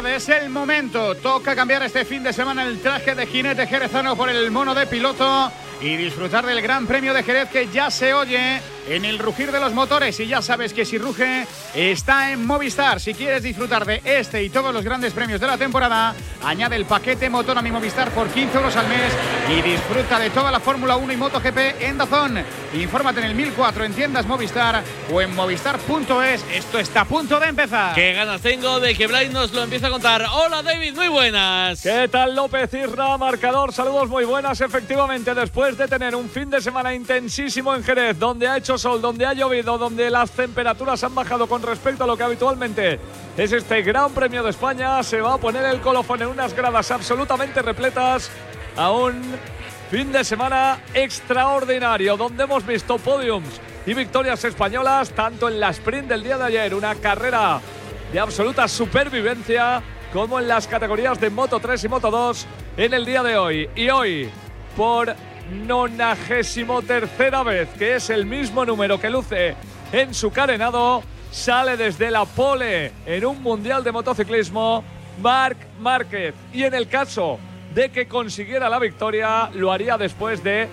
tarde, es el momento. Toca cambiar este fin de semana el traje de jinete jerezano por el mono de piloto y disfrutar del Gran Premio de Jerez, que ya se oye en el rugir de los motores. Y ya sabes que si ruge, está en Movistar. Si quieres disfrutar de este y todos los grandes premios de la temporada, añade el paquete motor a mi Movistar por 15 euros al mes y disfruta de toda la Fórmula 1 y MotoGP en DAZN. Infórmate en el 1004 en tiendas Movistar o en movistar.es. Esto está a punto de empezar. Qué ganas tengo de que Blay nos lo empiece a contar. Hola David, muy buenas. ¿Qué tal López Isra? Marcador, saludos muy buenas. Efectivamente, después de tener un fin de semana intensísimo en Jerez, donde ha hecho sol, donde ha llovido, donde las temperaturas han bajado con respecto a lo que habitualmente es este Gran Premio de España, se va a poner el colofón en unas gradas absolutamente repletas a un fin de semana extraordinario, donde hemos visto podiums y victorias españolas, tanto en la sprint del día de ayer, una carrera de absoluta supervivencia, como en las categorías de Moto 3 y Moto 2 en el día de hoy. Y hoy, por 93ª vez, que es el mismo número que luce en su carenado, sale desde la pole en un mundial de motociclismo Marc Márquez. Y en el caso de que consiguiera la victoria, lo haría después de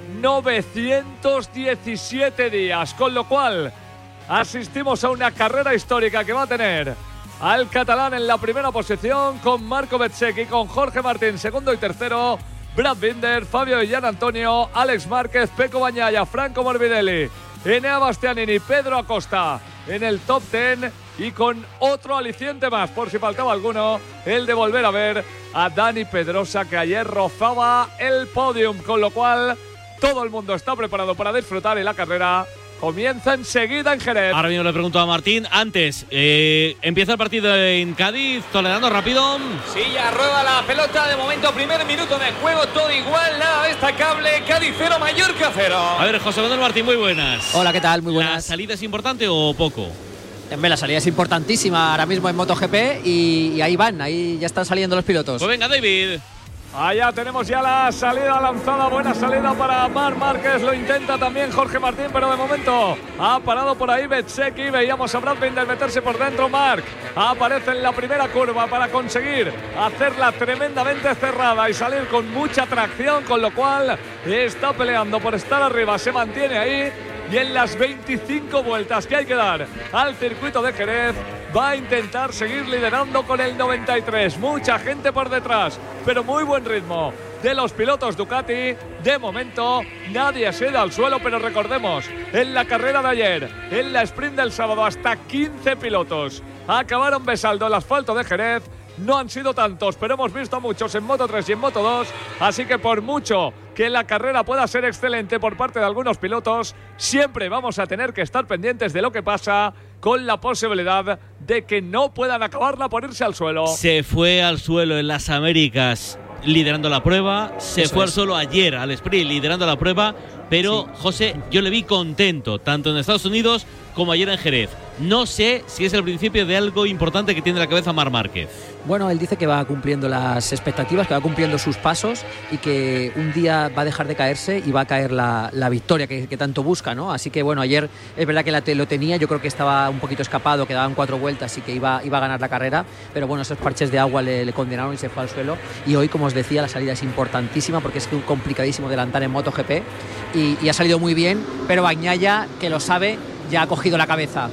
917 días, con lo cual asistimos a una carrera histórica que va a tener al catalán en la primera posición, con Marco Bezzecchi, con Jorge Martín segundo y tercero, Brad Binder, Fabio Gian Antonio, Alex Márquez, Pecco Bagnaia, Franco Morbidelli, Enea Bastianini, Pedro Acosta en el top 10, y con otro aliciente más, por si faltaba alguno, el de volver a ver a Dani Pedrosa, que ayer rozaba el podium, con lo cual todo el mundo está preparado para disfrutar y la carrera comienza enseguida en Jerez. Ahora mismo le pregunto a Martín. Antes, empieza el partido en Cádiz. Toledano, rápido. Sí, ya rueda la pelota. De momento, primer minuto de juego, todo igual, nada destacable. Cádiz 0, Mallorca 0. A ver, José Manuel Martín, muy buenas. Hola, ¿qué tal? Muy buenas. ¿La salida es importante o poco? La salida es importantísima ahora mismo en MotoGP y ahí van, ahí ya están saliendo los pilotos. Pues venga, David. Allá tenemos ya la salida lanzada, buena salida para Marc Márquez, lo intenta también Jorge Martín, pero de momento ha parado por ahí Bezzecchi. Veíamos a Brad Binder meterse por dentro. Marc aparece en la primera curva para conseguir hacerla tremendamente cerrada y salir con mucha tracción, con lo cual está peleando por estar arriba, se mantiene ahí. Y en las 25 vueltas que hay que dar al circuito de Jerez, va a intentar seguir liderando con el 93. Mucha gente por detrás, pero muy buen ritmo de los pilotos Ducati. De momento nadie se da al suelo, pero recordemos, en la carrera de ayer, en la sprint del sábado, hasta 15 pilotos acabaron besando el asfalto de Jerez. No han sido tantos, pero hemos visto muchos en Moto 3 y en Moto 2, así que por mucho que la carrera pueda ser excelente por parte de algunos pilotos, siempre vamos a tener que estar pendientes de lo que pasa, con la posibilidad de que no puedan acabarla por irse al suelo. Se fue al suelo en las Américas liderando la prueba, se fue al suelo ayer al sprint liderando la prueba, pero sí, José, yo le vi contento tanto en Estados Unidos como ayer en Jerez. No sé si es el principio de algo importante que tiene en la cabeza Marc Márquez. Bueno, él dice que va cumpliendo las expectativas, que va cumpliendo sus pasos y que un día va a dejar de caerse y va a caer la victoria que tanto busca, ¿no? Así que bueno, ayer es verdad que lo tenía, yo creo que estaba un poquito escapado, quedaban 4 vueltas y que iba a ganar la carrera, pero bueno, esos parches de agua le condenaron y se fue al suelo. Y hoy, como os decía, la salida es importantísima porque es complicadísimo adelantar en MotoGP y ha salido muy bien, pero Bagnaia, que lo sabe, ya ha cogido la cabeza.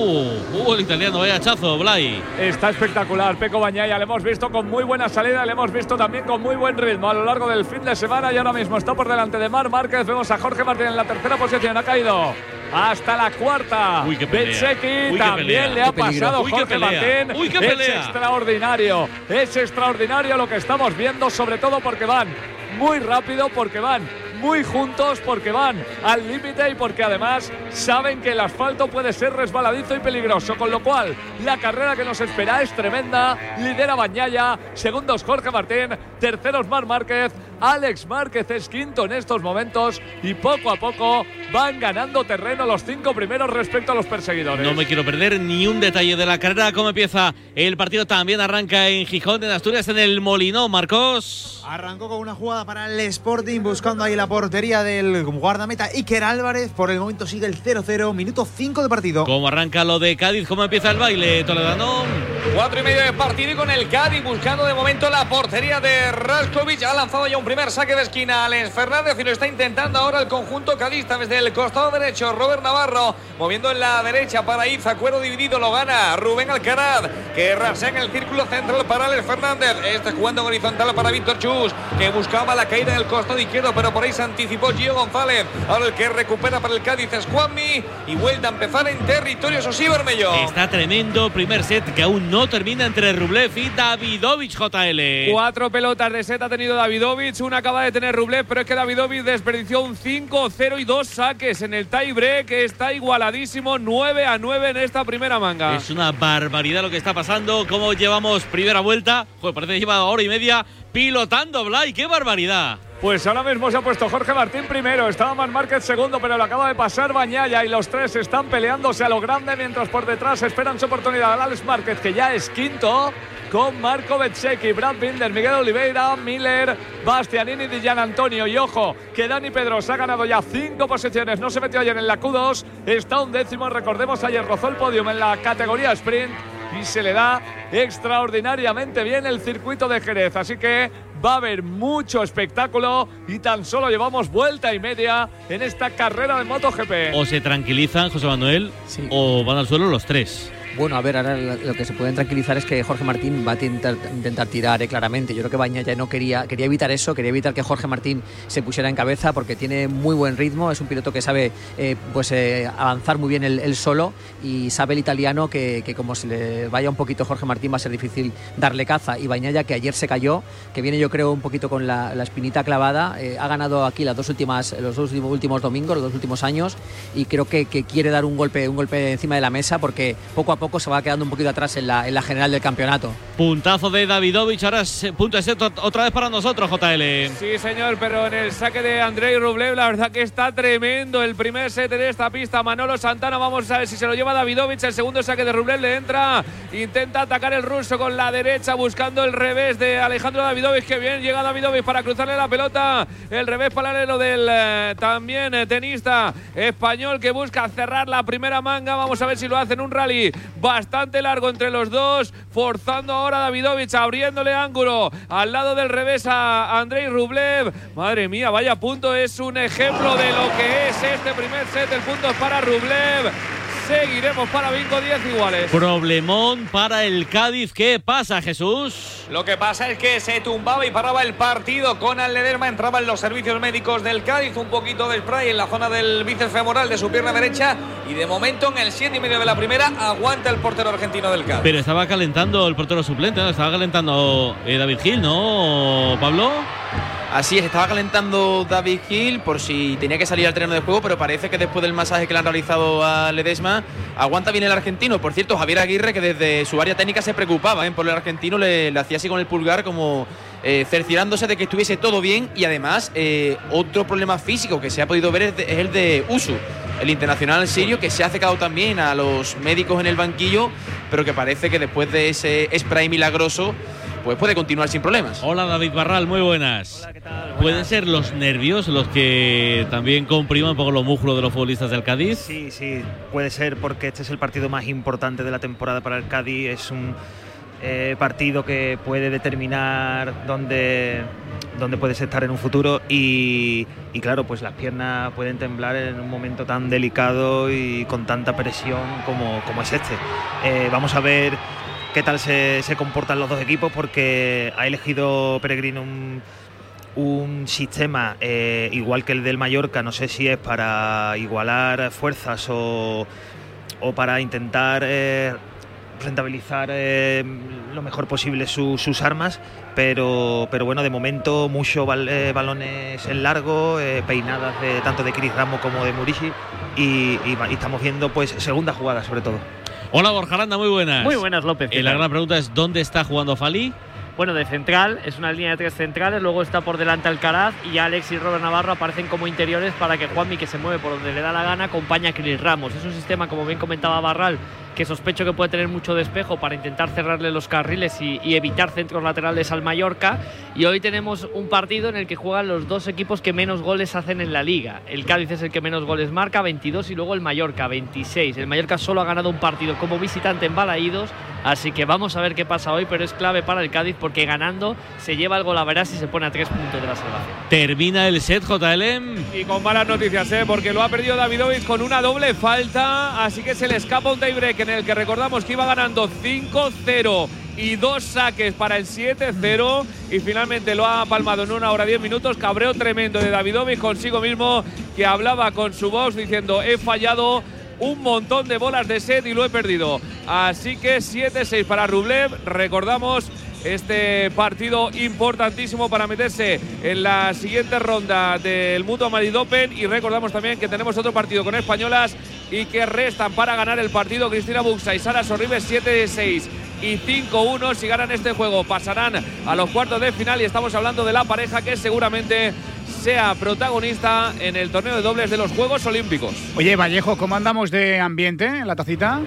El italiano, vaya hachazo, Blay. Está espectacular, Pecco Bagnaia, le hemos visto con muy buena salida, le hemos visto también con muy buen ritmo a lo largo del fin de semana y ahora mismo está por delante de Marc Márquez. Vemos a Jorge Martín en la tercera posición, ha caído hasta la cuarta. Bezzecchi también le ha pasado Jorge Martín. Es extraordinario lo que estamos viendo, sobre todo porque van muy rápido, porque van muy juntos, porque van al límite y porque además saben que el asfalto puede ser resbaladizo y peligroso, con lo cual la carrera que nos espera es tremenda. Lidera Bagnaia, segundos Jorge Martín, terceros Marc Márquez, Alex Márquez es quinto en estos momentos y poco a poco van ganando terreno los 5 primeros respecto a los perseguidores. No me quiero perder ni un detalle de la carrera. ¿Cómo empieza el partido? También arranca en Gijón, en Asturias, en el Molinón. Marcos. Arrancó con una jugada para el Sporting, buscando ahí la portería del guardameta Iker Álvarez. Por el momento sigue el 0-0, minuto 5 de partido. ¿Cómo arranca lo de Cádiz? ¿Cómo empieza el baile, Toledano? 4 y medio de partido y con el Cádiz buscando de momento la portería de Raskovic. Ha lanzado ya un primer saque de esquina Alex Fernández y lo está intentando ahora el conjunto cadista desde el costado derecho. Robert Navarro moviendo en la derecha para Iza. Cuero dividido, lo gana Rubén Alcaraz, que rasea en el círculo central para Alex Fernández. Este jugando en horizontal para Víctor Chus, que buscaba la caída en el costado izquierdo, pero por ahí se anticipó Gio González. Ahora el que recupera para el Cádiz es Juanmi y vuelta a empezar en territorio Sosí Bermello. Está tremendo primer set que aún no termina entre Rublev y Davidovich, JL. 4 pelotas de set ha tenido Davidovich, una acaba de tener Rublev, pero es que Davidovich desperdició un 5-0 y 2 saques en el tie break, que está igualadísimo, 9-9 en esta primera manga. Es una barbaridad lo que está pasando. ¿Cómo llevamos primera vuelta? Joder, parece que lleva hora y media pilotando Blay. ¡Qué barbaridad! Pues ahora mismo se ha puesto Jorge Martín primero, estaba Marc Márquez segundo, pero lo acaba de pasar Bañaya y los tres están peleándose a lo grande, mientras por detrás esperan su oportunidad. Alex Márquez, que ya es quinto, con Marco Bezzecchi, Brad Binder, Miguel Oliveira, Miller, Bastianini y Gian Antonio. Y ojo, que Dani Pedrosa ha ganado ya 5 posiciones, no se metió ayer en la Q2, está 11º, recordemos, ayer rozó el podium en la categoría sprint y se le da extraordinariamente bien el circuito de Jerez, así que va a haber mucho espectáculo y tan solo llevamos vuelta y media en esta carrera de MotoGP. O se tranquilizan, José Manuel, sí, o van al suelo los tres. Bueno, a ver, ahora lo que se pueden tranquilizar es que Jorge Martín va a intentar tirar claramente. Yo creo que Bañaya no quería evitar eso, quería evitar que Jorge Martín se pusiera en cabeza, porque tiene muy buen ritmo, es un piloto que sabe avanzar muy bien el solo, y sabe el italiano que como se le vaya un poquito Jorge Martín va a ser difícil darle caza. Y Bañaya, que ayer se cayó, que viene yo creo un poquito con la espinita clavada, ha ganado aquí los dos últimos domingos, los 2 últimos años, y creo que quiere dar un golpe encima de la mesa, porque poco a poco se va quedando un poquito atrás en la general del campeonato. Puntazo de Davidovich, ahora es punto de set otra vez para nosotros, JL. Sí, señor, pero en el saque de Andrei Rublev, la verdad que está tremendo el primer set en esta pista. Manolo Santana, vamos a ver si se lo lleva Davidovich. El segundo saque de Rublev le entra, intenta atacar el ruso con la derecha, buscando el revés de Alejandro Davidovich. Que bien llega Davidovich para cruzarle la pelota, el revés paralelo del también tenista español, que busca cerrar la primera manga. Vamos a ver si lo hace en un rally bastante largo entre los dos, forzando ahora a Davidovich, abriéndole ángulo al lado del revés a Andrei Rublev. Madre mía, vaya punto, es un ejemplo de lo que es este primer set. El punto es para Rublev. Seguiremos para Bingo, 10 iguales. Problemón para el Cádiz. ¿Qué pasa, Jesús? Lo que pasa es que se tumbaba y paraba el partido con Ledesma. Entraba en los servicios médicos del Cádiz, un poquito de spray en la zona del bíceps femoral de su pierna derecha, y de momento en el 7 y medio de la primera aguanta el portero argentino del Cádiz. Pero estaba calentando el portero suplente, ¿no? Estaba calentando David Gil, ¿no, Pablo? Así es, estaba calentando David Gil por si tenía que salir al terreno de juego, pero parece que después del masaje que le han realizado a Ledesma aguanta bien el argentino. Por cierto, Javier Aguirre, que desde su área técnica se preocupaba por el argentino, le hacía así con el pulgar, como cerciorándose de que estuviese todo bien. Y además, otro problema físico que se ha podido ver es el de Usu, el internacional sirio, que se ha acercado también a los médicos en el banquillo, pero que parece que después de ese spray milagroso pues puede continuar sin problemas. Hola, David Barral, muy buenas. Hola, ¿qué tal? Buenas. ¿Pueden ser los nervios los que también compriman un poco los músculos de los futbolistas del Cádiz? Sí, puede ser, porque este es el partido más importante de la temporada para el Cádiz. Es un partido que puede determinar dónde puedes estar en un futuro, y claro, pues las piernas pueden temblar en un momento tan delicado y con tanta presión como es este. Vamos a ver qué tal se comportan los dos equipos, porque ha elegido Peregrino un sistema igual que el del Mallorca. No sé si es para igualar fuerzas o para intentar rentabilizar lo mejor posible sus armas, pero bueno, de momento muchos balones en largo, peinadas tanto de Chris Ramos como de Murici, y estamos viendo pues segunda jugada sobre todo. Hola, Borja Aranda, muy buenas. Muy buenas, López. La gran pregunta es, ¿dónde está jugando Fali? bueno, de central, es una línea de 3 centrales, luego está por delante Alcaraz y Alex y Robert Navarro aparecen como interiores para que Juanmi, que se mueve por donde le da la gana, acompañe a Chris Ramos. Es un sistema, como bien comentaba Barral, que sospecho que puede tener mucho despejo para intentar cerrarle los carriles y evitar centros laterales al Mallorca. Y hoy tenemos un partido en el que juegan los dos equipos que menos goles hacen en la Liga. El Cádiz es el que menos goles marca, 22, y luego el Mallorca, 26. El Mallorca solo ha ganado un partido como visitante en Balaídos, así que vamos a ver qué pasa hoy, pero es clave para el Cádiz porque ganando se lleva el golaveras y se pone a 3 puntos de la salvación. Termina el set, JLM. Y con malas noticias, porque lo ha perdido Davidovich con una doble falta, así que se le escapa un tiebreak en el que recordamos que iba ganando 5-0 y 2 saques para el 7-0, y finalmente lo ha palmado en 1 hora 10 minutos. Cabreo tremendo de Davidovich consigo mismo, que hablaba con su box diciendo: he fallado un montón de bolas de set y lo he perdido. Así que 7-6 para Rublev. Recordamos este partido importantísimo para meterse en la siguiente ronda del Mutua Madrid Open, y recordamos también que tenemos otro partido con españolas y que restan para ganar el partido Cristina Buxa y Sara Sorribes. 7-6 y 5-1. Si ganan este juego pasarán a los cuartos de final, y estamos hablando de la pareja que seguramente sea protagonista en el torneo de dobles de los Juegos Olímpicos. Oye, Vallejo, ¿cómo andamos de ambiente en la tacita?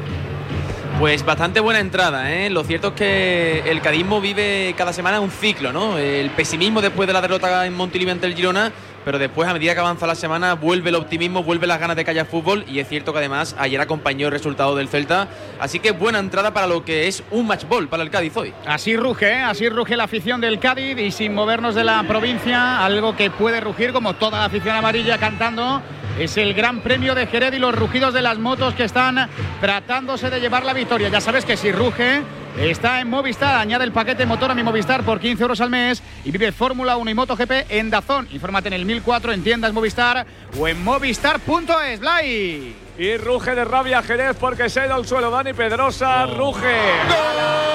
Pues bastante buena entrada, ¿eh? Lo cierto es que el cadismo vive cada semana un ciclo, ¿no? El pesimismo después de la derrota en Montilivi ante el Girona, pero después, a medida que avanza la semana, vuelve el optimismo, vuelve las ganas de que haya fútbol, y es cierto que además ayer acompañó el resultado del Celta, así que buena entrada para lo que es un match ball para el Cádiz hoy. Así ruge la afición del Cádiz, y sin movernos de la provincia, algo que puede rugir como toda la afición amarilla cantando, es el Gran Premio de Jerez y los rugidos de las motos que están tratándose de llevar la victoria. Ya sabes que si ruge está en Movistar. Añade el paquete motor a mi Movistar por 15 euros al mes y vive Fórmula 1 y MotoGP en DAZN. Infórmate en el 1004 en tiendas Movistar o en movistar.es. Blay. Y ruge de rabia Jerez porque se ha ido al suelo Dani Pedrosa. Ruge. ¡Gol!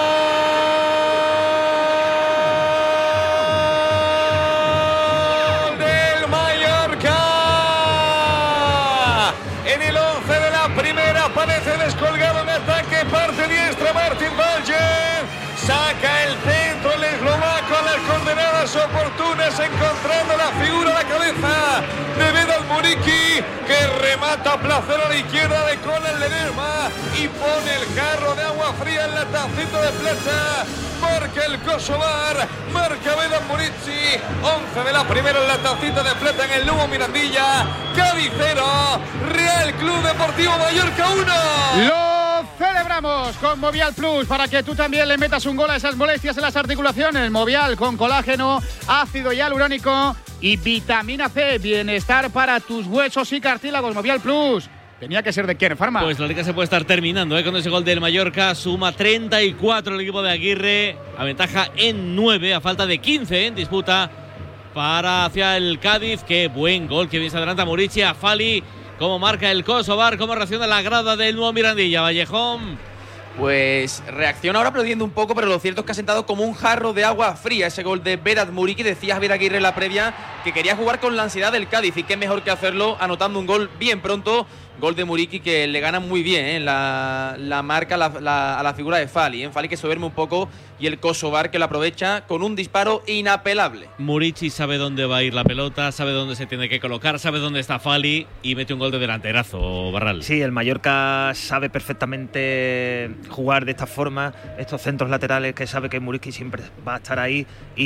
Aparece descolgado en ataque, parte diestra Martin Valje, saca el centro el eslovaco a las coordenadas oportunas, encontrando la figura, la cabeza de Vedat Muriqui, que remata a placer a la izquierda de Conan Ledesma y pone el jarro de agua fría en la tacita de plata. Marca el Kosovar, marca Vedat Muriqui, 11 de la primera en la tacita de plata en el Lugo Mirandilla. Cádiz 0, Real Club Deportivo Mallorca 1. Lo celebramos con Movial Plus para que tú también le metas un gol a esas molestias en las articulaciones. Movial con colágeno, ácido hialurónico y vitamina C. Bienestar para tus huesos y cartílagos. Movial Plus. Tenía que ser de quién, Farma. Pues la liga se puede estar terminando, con ese gol del Mallorca. Suma 34 el equipo de Aguirre. Aventaja en 9 a falta de 15 en disputa para hacia el Cádiz. Qué buen gol que bien se adelanta Muriqui a Fali. Cómo marca el Kosovar, cómo reacciona la grada del nuevo Mirandilla. Vallejón. Pues reacciona ahora perdiendo un poco, pero lo cierto es que ha sentado como un jarro de agua fría ese gol de Vedat Muriqui. Decía Javier Aguirre en la previa que quería jugar con la ansiedad del Cádiz, y qué mejor que hacerlo anotando un gol bien pronto. Gol de Muriqui que le gana muy bien la marca a la figura de Fali. Fali que se duerme un poco, y el Kosovar que lo aprovecha con un disparo inapelable. Muriqui sabe dónde va a ir la pelota, sabe dónde se tiene que colocar, sabe dónde está Fali y mete un gol de delanterazo, Barral. Sí, el Mallorca sabe perfectamente jugar de esta forma, estos centros laterales, que sabe que Muriqui siempre va a estar ahí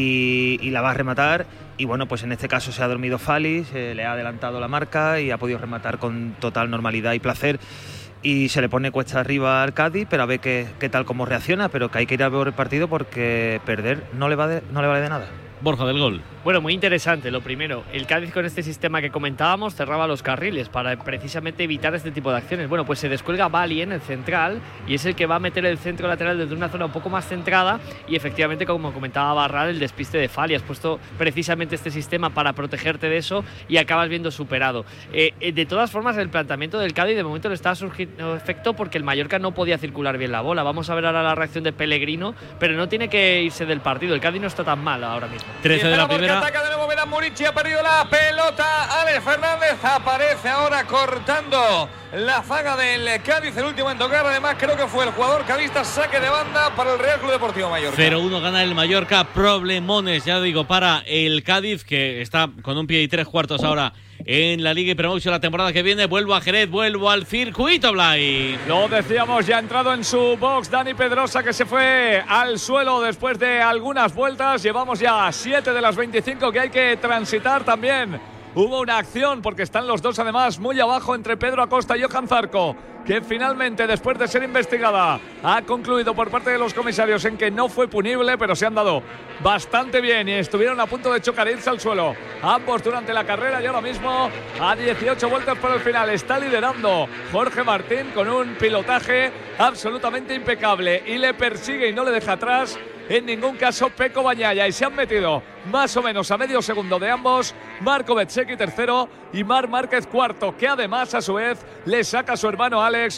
y la va a rematar. Y bueno, pues en este caso se ha dormido Fali, se le ha adelantado la marca y ha podido rematar con total normalidad y placer. Y se le pone cuesta arriba al Cádiz, pero a ver qué tal cómo reacciona, pero que hay que ir a ver el partido porque perder no le vale de nada. Borja, del gol. Bueno, muy interesante. Lo primero, el Cádiz con este sistema que comentábamos cerraba los carriles para precisamente evitar este tipo de acciones. Bueno, pues se descuelga Bali en el central y es el que va a meter el centro lateral desde una zona un poco más centrada, y efectivamente, como comentaba Barral, el despiste de Fali. Has puesto precisamente este sistema para protegerte de eso y acabas viendo superado. De todas formas, el planteamiento del Cádiz de momento le está surgiendo efecto porque el Mallorca no podía circular bien la bola. Vamos a ver ahora la reacción de Pellegrino, pero no tiene que irse del partido. El Cádiz no está tan mal ahora mismo. 13 de la primera. Ataca de nuevo para Murici, ha perdido la pelota. Alex Fernández aparece ahora cortando la zaga del Cádiz, el último en tocar. Además, creo que fue el jugador cadista. Saque de banda para el Real Club Deportivo Mallorca. 0-1 gana el Mallorca. Problemones, ya digo, para el Cádiz, que está con un pie y 3/4 ahora en la Liga y Promotion la temporada que viene. Vuelvo a Jerez, vuelvo al circuito, Blay. Lo decíamos, ya ha entrado en su box Dani Pedrosa, que se fue al suelo después de algunas vueltas. Llevamos ya 7 de las 25 que hay que transitar también. Hubo una acción, porque están los dos además muy abajo, entre Pedro Acosta y Johan Zarco, que finalmente, después de ser investigada, ha concluido por parte de los comisarios en que no fue punible, pero se han dado bastante bien y estuvieron a punto de chocar e irse al suelo ambos durante la carrera. Y ahora mismo, a 18 vueltas por el final, está liderando Jorge Martín con un pilotaje absolutamente impecable y le persigue y no le deja atrás en ningún caso Pecco Bagnaia, y se han metido más o menos a medio segundo de ambos Marco Bezzecchi tercero y Marc Márquez cuarto, que además a su vez le saca a su hermano Alex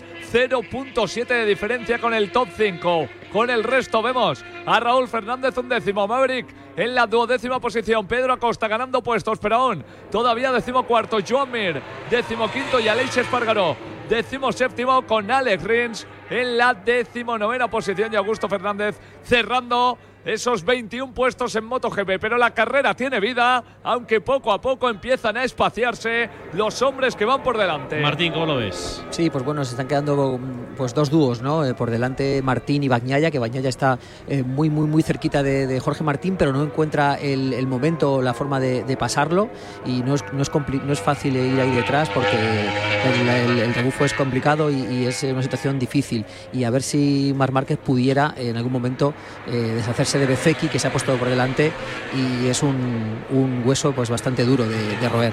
0.7 de diferencia con el top 5. Con el resto vemos a Raúl Fernández undécimo, Maverick en la 12ª posición, Pedro Acosta ganando puestos, pero aún todavía 14º, Joan Mir 15º y Aleix Espargaró 17º, con Alex Rins en la 19ª posición y Augusto Fernández cerrando esos 21 puestos en MotoGP. Pero la carrera tiene vida, aunque poco a poco empiezan a espaciarse los hombres que van por delante. Martín, ¿cómo lo ves? Sí, pues bueno, se están quedando pues dos dúos, ¿no? Por delante Martín y Bagnaia, que Bagnaia está muy cerquita de Jorge Martín, pero no encuentra el momento, la forma de pasarlo, y no es fácil ir ahí detrás, porque el rebufo es complicado y es una situación difícil. Y a ver si Marc Márquez pudiera en algún momento deshacerse de Bezzecchi, que se ha puesto por delante, y es un hueso pues bastante duro de roer.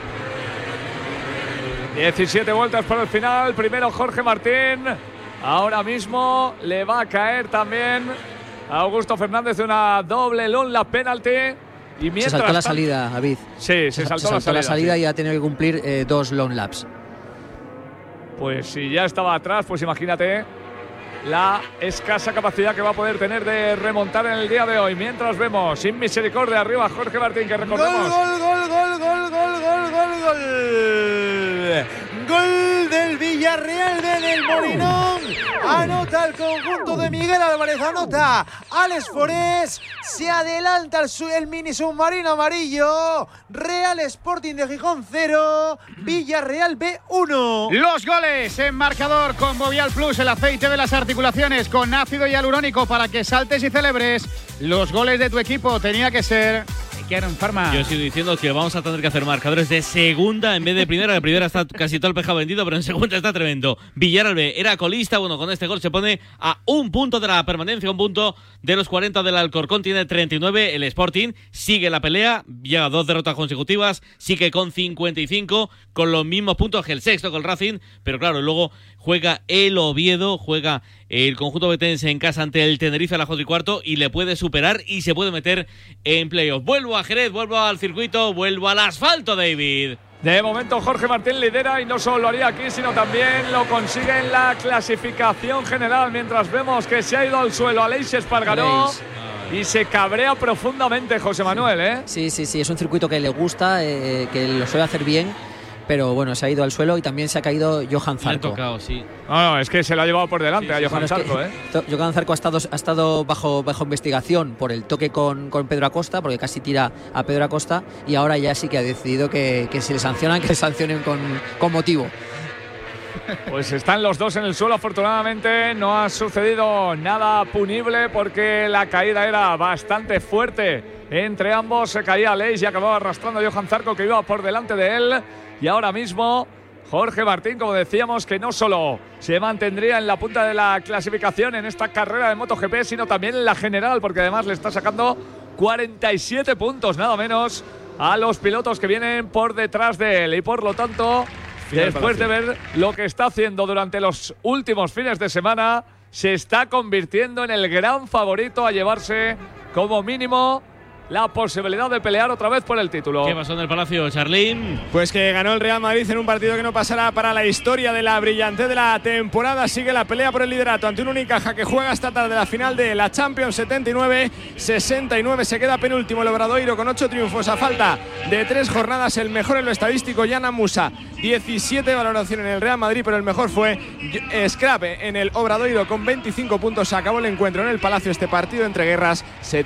17 vueltas por el final. Primero Jorge Martín. Ahora mismo le va a caer también a Augusto Fernández de una doble long lap penalty. Y mientras se saltó la salida, David. Sí, se saltó la salida sí. Y ha tenido que cumplir 2 long laps. Pues si ya estaba atrás, pues imagínate la escasa capacidad que va a poder tener de remontar en el día de hoy. Mientras vemos sin misericordia arriba Jorge Martín, que recordemos. Gol del Villarreal del Molinón. Anota el conjunto de Miguel Álvarez, anota Alex Forés, se adelanta el mini submarino amarillo. Real Sporting de Gijón 0, Villarreal B 1. Los goles en marcador con Bovial Plus, el aceite de las articulaciones con ácido hialurónico para que saltes y celebres. Los goles de tu equipo tenía que ser Pharma. Yo sigo diciendo que vamos a tener que hacer marcadores de segunda en vez de primera. La primera está casi todo el pescado vendido, pero en segunda está tremendo. Villarreal B era colista. Bueno, con este gol se pone a 1 punto de la permanencia, 1 punto de los 40 del Alcorcón. Tiene 39. El Sporting sigue la pelea, llega a 2 derrotas consecutivas, sigue con 55, con los mismos puntos que el sexto, con el Racing. Pero claro, luego juega el Oviedo, juega el conjunto betense en casa ante el Tenerife a las 4:15 y le puede superar y se puede meter en playoff. Vuelvo a Jerez, vuelvo al circuito, vuelvo al asfalto, David. De momento Jorge Martín lidera, y no solo lo haría aquí, sino también lo consigue en la clasificación general, mientras vemos que se ha ido al suelo Aleix Espargaró y se cabrea profundamente José Manuel, ¿eh? Sí, es un circuito que le gusta, que lo suele hacer bien, pero bueno, se ha ido al suelo y también se ha caído Johan Zarco. Le ha tocado, sí. No, es que se lo ha llevado por delante a Johan Zarco, Johan Zarco ha estado bajo investigación por el toque con Pedro Acosta, porque casi tira a Pedro Acosta, y ahora ya sí que ha decidido que si le sancionan, que le sancionen con motivo. Pues están los dos en el suelo, afortunadamente no ha sucedido nada punible, porque la caída era bastante fuerte entre ambos. Se caía Aleix y acababa arrastrando a Johan Zarco, que iba por delante de él. Y ahora mismo Jorge Martín, como decíamos, que no solo se mantendría en la punta de la clasificación en esta carrera de MotoGP, sino también en la general, porque además le está sacando 47 puntos, nada menos, a los pilotos que vienen por detrás de él. Y por lo tanto, después de ver lo que está haciendo durante los últimos fines de semana, se está convirtiendo en el gran favorito a llevarse como mínimo la posibilidad de pelear otra vez por el título. ¿Qué pasó en el Palacio, Charlín? Pues que ganó el Real Madrid en un partido que no pasará para la historia de la brillantez de la temporada. Sigue la pelea por el liderato ante un Unicaja que juega esta tarde la final de la Champions. 79-69, se queda penúltimo el Obradoiro con 8 triunfos a falta de 3 jornadas. El mejor en lo estadístico, Yana Musa, 17 valoración en el Real Madrid, pero el mejor fue Scrape en el Obradoiro con 25 puntos. Se acabó el encuentro en el Palacio, este partido entre guerras.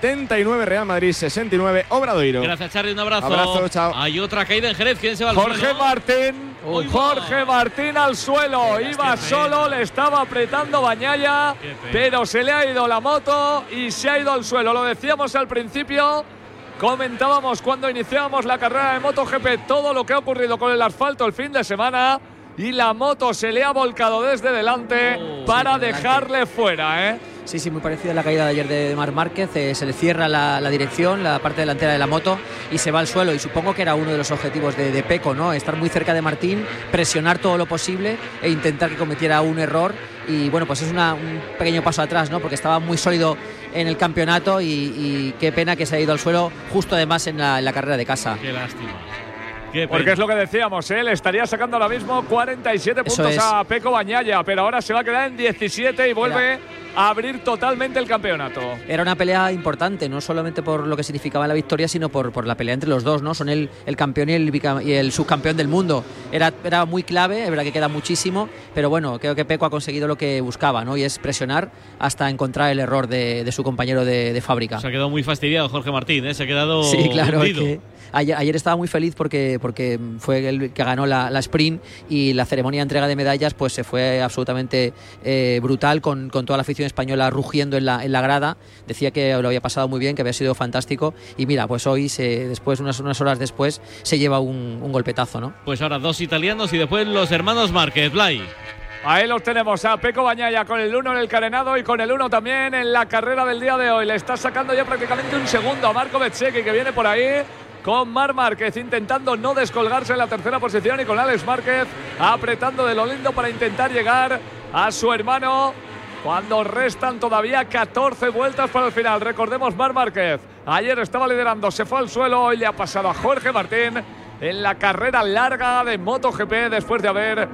79 Real Madrid, 69 Obradoiro. Gracias, Charly, un abrazo. Abrazo, chao. Hay otra caída en Jerez. ¿Quién se va al Jorge suelo? Martín. Jorge Martín al suelo. Iba solo, le estaba apretando Bagnaia, pero se le ha ido la moto y se ha ido al suelo. Lo decíamos al principio, comentábamos cuando iniciábamos la carrera de MotoGP todo lo que ha ocurrido con el asfalto el fin de semana, y la moto se le ha volcado desde delante para dejarle fuera, Sí, muy parecida a la caída de ayer de Marc Márquez. Se le cierra la dirección, la parte delantera de la moto, y se va al suelo. Y supongo que era uno de los objetivos de Pecco, ¿no? Estar muy cerca de Martín, presionar todo lo posible e intentar que cometiera un error. Y bueno, pues es un pequeño paso atrás, ¿no? Porque estaba muy sólido en el campeonato y qué pena que se ha ido al suelo justo además en la carrera de casa. Qué lástima. Porque es lo que decíamos, le estaría sacando ahora mismo 47 puntos a Pecco Bagnaia, pero ahora se va a quedar en 17 y vuelve a abrir totalmente el campeonato. Era una pelea importante, no solamente por lo que significaba la victoria, sino por la pelea entre los dos, ¿no? Son el campeón y el subcampeón del mundo. Era muy clave, es verdad que queda muchísimo, pero bueno, creo que Pecco ha conseguido lo que buscaba, ¿no? Y es presionar hasta encontrar el error de su compañero de fábrica. Se ha quedado muy fastidiado Jorge Martín, se ha quedado sí, claro, hundido. Es que ayer estaba muy feliz porque fue el que ganó la sprint, y la ceremonia de entrega de medallas pues se fue absolutamente brutal, con toda la afición española rugiendo en la grada. Decía que lo había pasado muy bien, que había sido fantástico, y mira, pues hoy después unas horas después se lleva un golpetazo, ¿no? Pues ahora 2 italianos y después los hermanos Márquez. Blay. Ahí los tenemos a Pecco Bagnaia con el 1 en el carenado y con el 1 también en la carrera del día de hoy. Le está sacando ya prácticamente un segundo a Marco Bezzecchi, que viene por ahí con Marc Márquez intentando no descolgarse en la tercera posición, y con Alex Márquez apretando de lo lindo para intentar llegar a su hermano cuando restan todavía 14 vueltas para el final. Recordemos, Marc Márquez ayer estaba liderando, se fue al suelo, hoy le ha pasado a Jorge Martín en la carrera larga de MotoGP, después de haber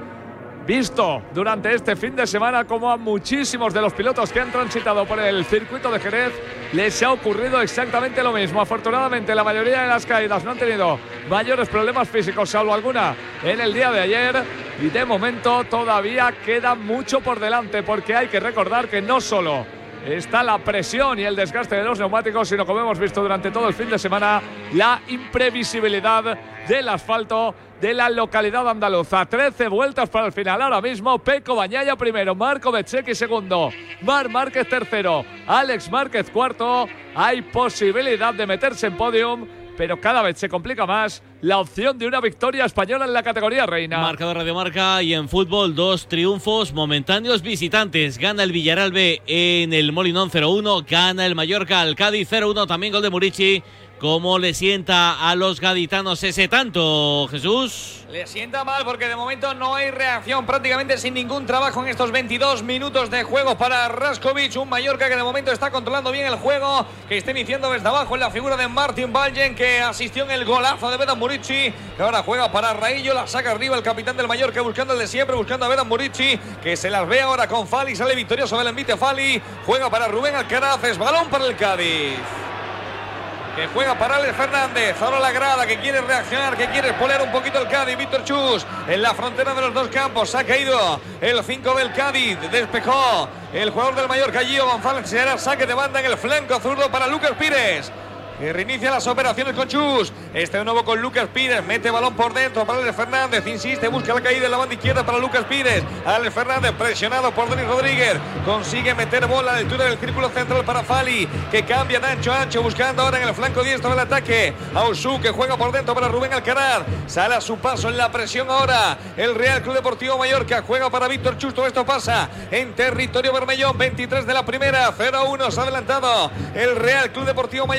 visto durante este fin de semana como a muchísimos de los pilotos que han transitado por el circuito de Jerez les ha ocurrido exactamente lo mismo. Afortunadamente la mayoría de las caídas no han tenido mayores problemas físicos, salvo alguna en el día de ayer, y de momento todavía queda mucho por delante, porque hay que recordar que no solo está la presión y el desgaste de los neumáticos, sino, como hemos visto durante todo el fin de semana, la imprevisibilidad del asfalto de la localidad andaluza. 13 vueltas para el final ahora mismo. Pecco Bagnaia primero, Marco Bezzecchi segundo, Marc Márquez tercero, Alex Márquez cuarto. Hay posibilidad de meterse en podium, pero cada vez se complica más la opción de una victoria española en la categoría reina. Marcador Radio Marca, y en fútbol 2 triunfos momentáneos visitantes. Gana el Villarreal B en el Molinón 0-1, gana el Mallorca al Cádiz 0-1, también gol de Murici. ¿Cómo le sienta a los gaditanos ese tanto, Jesús? Le sienta mal porque de momento no hay reacción, prácticamente sin ningún trabajo en estos 22 minutos de juego para Raskovic. Un Mallorca que de momento está controlando bien el juego, que está iniciando desde abajo en la figura de Martin Valgen, que asistió en el golazo de Vedan Murici, que ahora juega para Raillo, la saca arriba el capitán del Mallorca, buscando el de siempre, buscando a Vedan Murici, que se las ve ahora con Fali, sale victorioso del envite Fali, juega para Rubén Alcaraz, es balón para el Cádiz, que juega para Alex Fernández. Ahora la grada que quiere reaccionar, que quiere espolear un poquito el Cádiz. Víctor Chus en la frontera de los dos campos. Ha caído el 5 del Cádiz. Despejó el jugador del Mallorca, Gio González. Será saque de banda en el flanco zurdo para Lucas Pires, que reinicia las operaciones con Chus. Este de nuevo con Lucas Pires, mete balón por dentro para Alex Fernández, insiste, busca la caída en la banda izquierda para Lucas Pires. Alex Fernández presionado por Denis Rodríguez, consigue meter bola a la altura del círculo central para Fali, que cambia de ancho a ancho, buscando ahora en el flanco diestro del ataque a Osu, que juega por dentro para Rubén Alcaraz, sale a su paso en la presión ahora el Real Club Deportivo Mallorca, juega para Víctor Chus. Todo esto pasa en territorio bermellón, 23 de la primera, 0-1, se ha adelantado el Real Club Deportivo Mallorca con el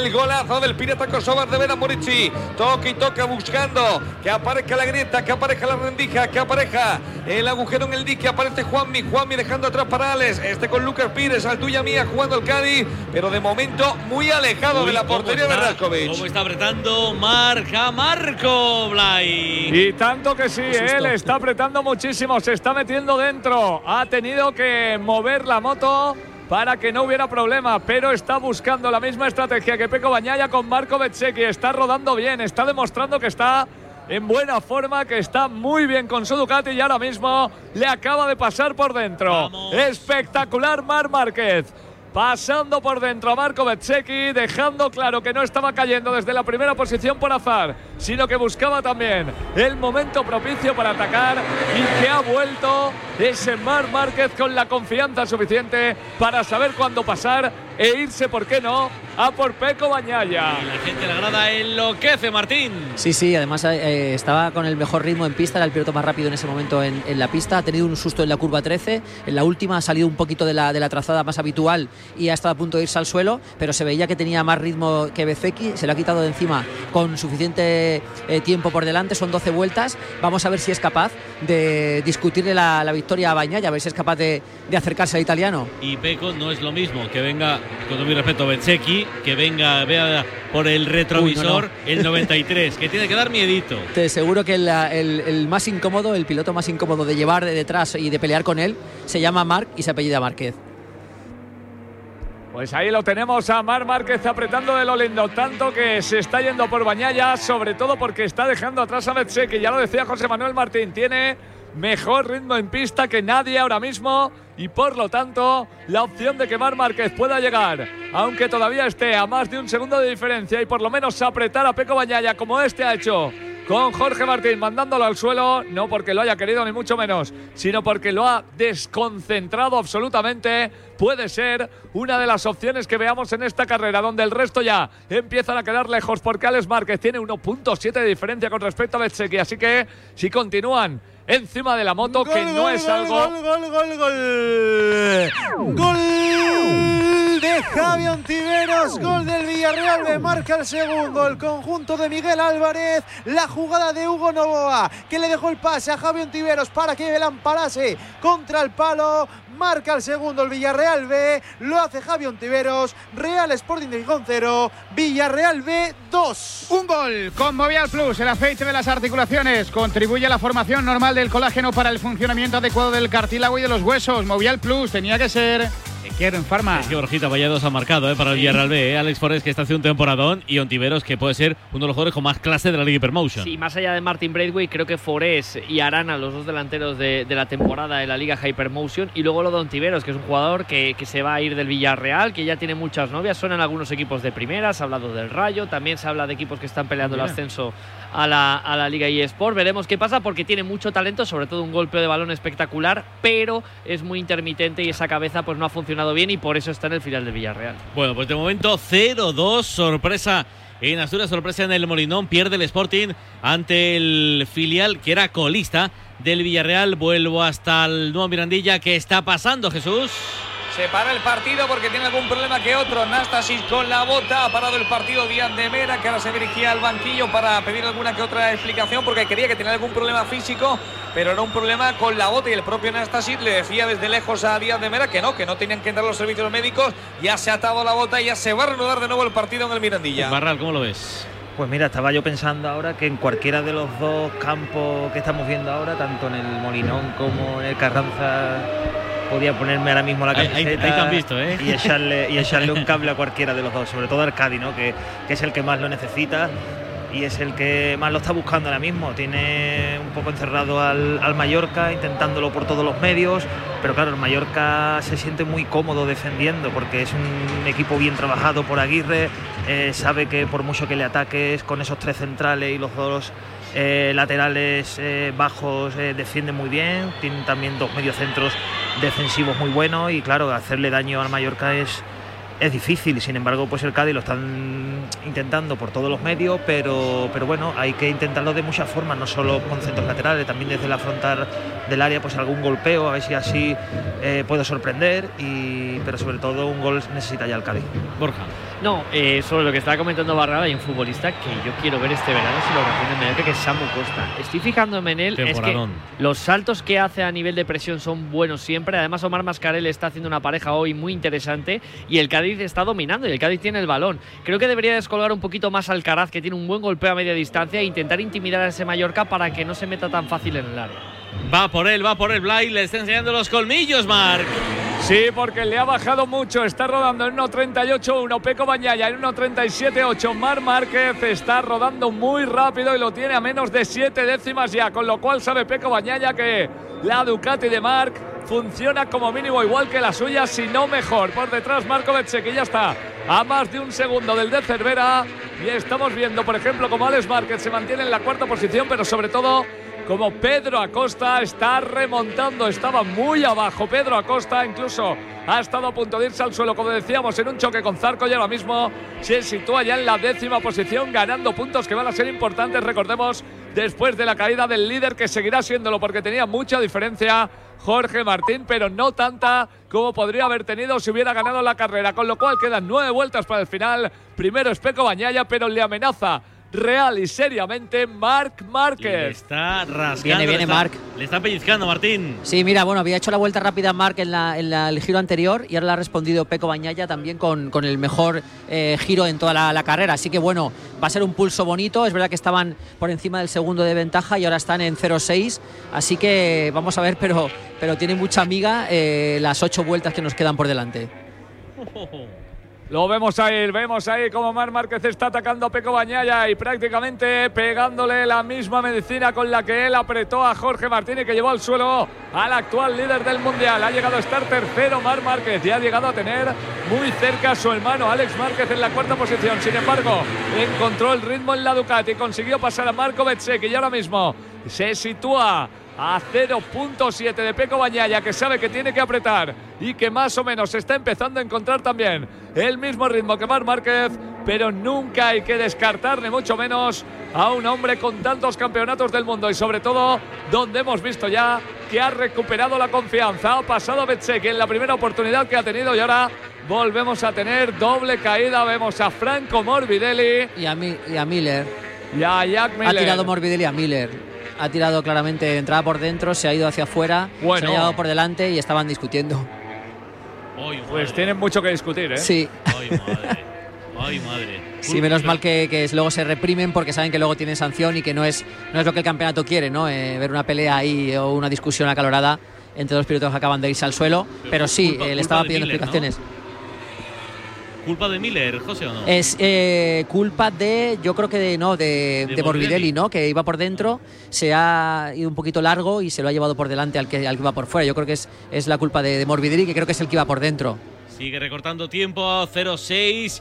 el golazo del Pirata Kosovar de Vedan Murici. Toca y toca buscando que aparezca la grieta, que aparezca la rendija, que aparezca el agujero en el dique. Aparece Juanmi dejando atrás para Alex. Con Lucas Pires, al tuya mía jugando el Cádiz, pero de momento muy alejado de la portería de Raskovic. Cómo está apretando Marco Blay. Y tanto que sí, él está apretando muchísimo, se está metiendo dentro. Ha tenido que mover la moto para que no hubiera problema, pero está buscando la misma estrategia que Pecco Bagnaia con Marco Bezzecchi. Está rodando bien, está demostrando que está en buena forma, que está muy bien con su Ducati y ahora mismo le acaba de pasar por dentro. ¡Vamos! Espectacular Marc Márquez. Pasando por dentro a Marco Bezzecchi, dejando claro que no estaba cayendo desde la primera posición por azar, sino que buscaba también el momento propicio para atacar y que ha vuelto ese Marc Márquez con la confianza suficiente para saber cuándo pasar e irse, ¿por qué no?, a por Pecco Bagnaia. Y la gente de la grada enloquece, Martín. Sí, además estaba con el mejor ritmo en pista, era el piloto más rápido en ese momento en la pista. Ha tenido un susto en la curva 13, en la última ha salido un poquito de la trazada más habitual y ha estado a punto de irse al suelo, pero se veía que tenía más ritmo que Bezzecchi, se lo ha quitado de encima con suficiente tiempo por delante, son 12 vueltas. Vamos a ver si es capaz de discutirle la victoria a Bagnaia, a ver si es capaz de acercarse al italiano. Y Pecco no es lo mismo que venga, con todo mi respeto, Bezzecchi, que venga, vea por el retrovisor el 93, que tiene que dar miedito. Te aseguro que el más incómodo, el piloto más incómodo de llevar de detrás y de pelear con él, se llama Marc y se apellida Márquez. Pues ahí lo tenemos a Marc Márquez apretando de lo lindo, tanto que se está yendo por Bagnaia, sobre todo porque está dejando atrás a Bezzecchi. Ya lo decía José Manuel Martín, tiene mejor ritmo en pista que nadie ahora mismo y por lo tanto la opción de que Marc Márquez pueda llegar, aunque todavía esté a más de un segundo de diferencia, y por lo menos apretar a Pecco Bagnaia como este ha hecho con Jorge Martín, mandándolo al suelo, no porque lo haya querido ni mucho menos, sino porque lo ha desconcentrado absolutamente. Puede ser una de las opciones que veamos en esta carrera, donde el resto ya empiezan a quedar lejos, porque Alex Márquez tiene 1.7 de diferencia con respecto a Bezzecchi, así que si continúan encima de la moto, gol, que no gol, es algo... ¡Gol de Javi Ontiveros! Gol del Villarreal, me marca el segundo el conjunto de Miguel Álvarez. La jugada de Hugo Novoa, que le dejó el pase a Javi Ontiveros para que Belán parase contra el palo. Marca el segundo el Villarreal B, lo hace Javi Ontiveros. Real Sporting de Gijón 0, Villarreal B 2. Un gol con Movial Plus, el aceite de las articulaciones. Contribuye a la formación normal del colágeno para el funcionamiento adecuado del cartílago y de los huesos. Movial Plus, tenía que ser... Quiero en Pharma. Es que Borjita vaya dos ha marcado para el Villarreal B. Alex Forés, que está haciendo un temporadón, y Ontiveros, que puede ser uno de los jugadores con más clase de la Liga Hypermotion. Sí, más allá de Martin Braithwaite, creo que Forés y Arana, los dos delanteros de la temporada de la Liga Hypermotion, y luego lo de Ontiveros, que es un jugador que se va a ir del Villarreal, que ya tiene muchas novias, son en algunos equipos de primera, se ha hablado del Rayo, también se habla de equipos que están peleando el ascenso a la Liga eSport. Veremos qué pasa, porque tiene mucho talento, sobre todo un golpeo de balón espectacular, pero es muy intermitente y esa cabeza pues no ha funcionado bien, y por eso está en el final del Villarreal. Bueno, pues de momento 0-2, sorpresa en Asturias, sorpresa en el Molinón, pierde el Sporting ante el filial que era colista del Villarreal. Vuelvo hasta el Nuevo Mirandilla. ¿Qué está pasando, Jesús? Se para el partido porque tiene algún problema que otro. Nastasis con la bota. Ha parado el partido Díaz de Mera, que ahora se dirigía al banquillo para pedir alguna que otra explicación, porque creía que tenía algún problema físico, pero era un problema con la bota, y el propio Nastasis le decía desde lejos a Díaz de Mera que no tenían que entrar los servicios médicos. Ya se ha atado la bota y ya se va a reanudar de nuevo el partido en el Mirandilla. Barral, ¿cómo lo ves? Pues mira, estaba yo pensando ahora que en cualquiera de los dos campos que estamos viendo ahora, tanto en el Molinón como en el Carranza, podía ponerme ahora mismo la camiseta ahí te han visto, y echarle un cable a cualquiera de los dos, sobre todo al Cádiz, ¿no? que es el que más lo necesita y es el que más lo está buscando ahora mismo. Tiene un poco encerrado al Mallorca, intentándolo por todos los medios, pero claro, el Mallorca se siente muy cómodo defendiendo, porque es un equipo bien trabajado por Aguirre, sabe que por mucho que le ataques con esos tres centrales y los dos laterales bajos, defienden muy bien. Tienen también dos mediocentros defensivos muy buenos, y claro, hacerle daño al Mallorca es difícil. Sin embargo, pues el Cádiz lo están intentando por todos los medios, pero bueno, hay que intentarlo de muchas formas, no solo con centros laterales, también desde la frontal del área, pues algún golpeo, a ver si así puedo sorprender, pero sobre todo un gol necesita ya el Cádiz. Borja. No, sobre lo que estaba comentando Barral, hay un futbolista que yo quiero ver este verano si lo recibe Menel, que es Samu Costa. Estoy fijando en Menel, es que los saltos que hace a nivel de presión son buenos siempre. Además, Omar Mascarell está haciendo una pareja hoy muy interesante y el Cádiz está dominando y el Cádiz tiene el balón. Creo que debería descolgar un poquito más Alcaraz, que tiene un buen golpeo a media distancia, e intentar intimidar a ese Mallorca para que no se meta tan fácil en el área. Va por él, Blay, le está enseñando los colmillos, Marc. Sí, porque le ha bajado mucho, está rodando en 1.38.1 Peco Bagnaia, en 1.37.8 Marc Márquez, está rodando muy rápido y lo tiene a menos de 7 décimas ya, con lo cual sabe Peco Bagnaia que la Ducati de Marc funciona como mínimo igual que la suya, si no mejor. Por detrás Marco Bezzecchi, que ya está a más de un segundo del de Cervera, y estamos viendo, por ejemplo, como Alex Márquez se mantiene en la cuarta posición, pero sobre todo como Pedro Acosta está remontando. Estaba muy abajo Pedro Acosta, incluso ha estado a punto de irse al suelo, como decíamos, en un choque con Zarco, y ahora mismo se sitúa ya en la 10ª posición, ganando puntos que van a ser importantes, recordemos, después de la caída del líder, que seguirá siéndolo porque tenía mucha diferencia Jorge Martín, pero no tanta como podría haber tenido si hubiera ganado la carrera, con lo cual quedan 9 vueltas para el final. Primero es Peco Bagnaia, pero le amenaza real y seriamente Marc Márquez. Le está rascando. Viene Marc. Le está pellizcando, Martín. Sí, mira, bueno, había hecho la vuelta rápida Marc en el giro anterior y ahora le ha respondido Peco Bagnaia también con el mejor giro en toda la carrera. Así que bueno, va a ser un pulso bonito. Es verdad que estaban por encima del segundo de ventaja y ahora están en 0.6. Así que vamos a ver, pero tiene mucha amiga las 8 vueltas que nos quedan por delante. Lo vemos ahí como Marc Márquez está atacando a Peco Bagnaia y prácticamente pegándole la misma medicina con la que él apretó a Jorge Martín y que llevó al suelo al actual líder del Mundial. Ha llegado a estar tercero Marc Márquez y ha llegado a tener muy cerca a su hermano Alex Márquez en la cuarta posición. Sin embargo, encontró el ritmo en la Ducati y consiguió pasar a Marco Bezzecchi, y ahora mismo se sitúa a 0.7 de Peco Bagnaia, que sabe que tiene que apretar y que más o menos está empezando a encontrar también el mismo ritmo que Marc Márquez, pero nunca hay que descartar, ni mucho menos, a un hombre con tantos campeonatos del mundo y sobre todo donde hemos visto ya que ha recuperado la confianza. Ha pasado a Bezzecchi en la primera oportunidad que ha tenido y ahora volvemos a tener doble caída. Vemos a Franco Morbidelli y a Miller. Y a Jack Miller. Ha tirado Morbidelli a Miller. Ha tirado claramente, entrada por dentro, se ha ido hacia afuera, se ha llevado por delante y estaban discutiendo. Pues tienen mucho que discutir, ¿eh? Sí. Ay, madre. Sí, menos mal que luego se reprimen porque saben que luego tienen sanción y que no es lo que el campeonato quiere, ¿no? Ver una pelea ahí o una discusión acalorada entre dos pilotos que acaban de irse al suelo. Pero sí, le estaba pidiendo Miller, explicaciones. ¿no? ¿Culpa de Miller, José, o no? Es culpa de, yo creo que de Morbidelli, ¿no? Que iba por dentro, se ha ido un poquito largo y se lo ha llevado por delante al que iba por fuera. Yo creo que es la culpa de Morbidelli, que creo que es el que iba por dentro. Sigue recortando tiempo, 0.6.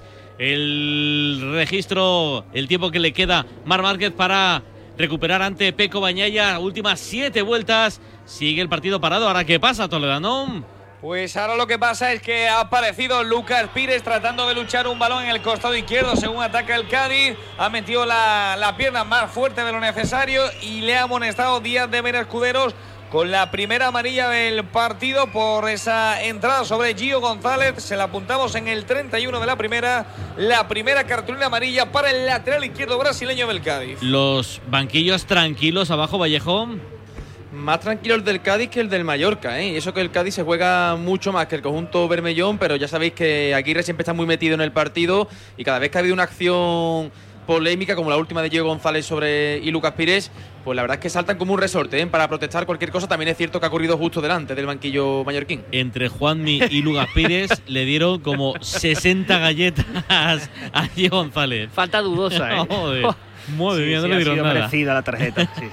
El registro, el tiempo que le queda Marc Márquez para recuperar ante Peco Bagnaia. Últimas 7 vueltas. Sigue el partido parado. ¿Ahora qué pasa, Toledano? Pues ahora lo que pasa es que ha aparecido Lucas Pires tratando de luchar un balón en el costado izquierdo según ataca el Cádiz. Ha metido la pierna más fuerte de lo necesario y le ha amonestado Díaz de Mera Escuderos con la primera amarilla del partido por esa entrada sobre Gio González. Se la apuntamos en el 31 de la primera cartulina amarilla para el lateral izquierdo brasileño del Cádiz. Los banquillos tranquilos abajo, Vallejo. Más tranquilo el del Cádiz que el del Mallorca, ¿eh? Y eso que el Cádiz se juega mucho más que el conjunto bermellón, pero ya sabéis que Aguirre siempre está muy metido en el partido y cada vez que ha habido una acción polémica como la última de Gio González y Lucas Pires, pues la verdad es que saltan como un resorte, ¿eh? Para protestar cualquier cosa. También es cierto que ha corrido justo delante del banquillo mallorquín. Entre Juanmi y Lucas Pires le dieron como 60 galletas a Gio González. Falta dudosa, ¿eh? Madre mía, no le dieron nada. Merecida la tarjeta. Sí.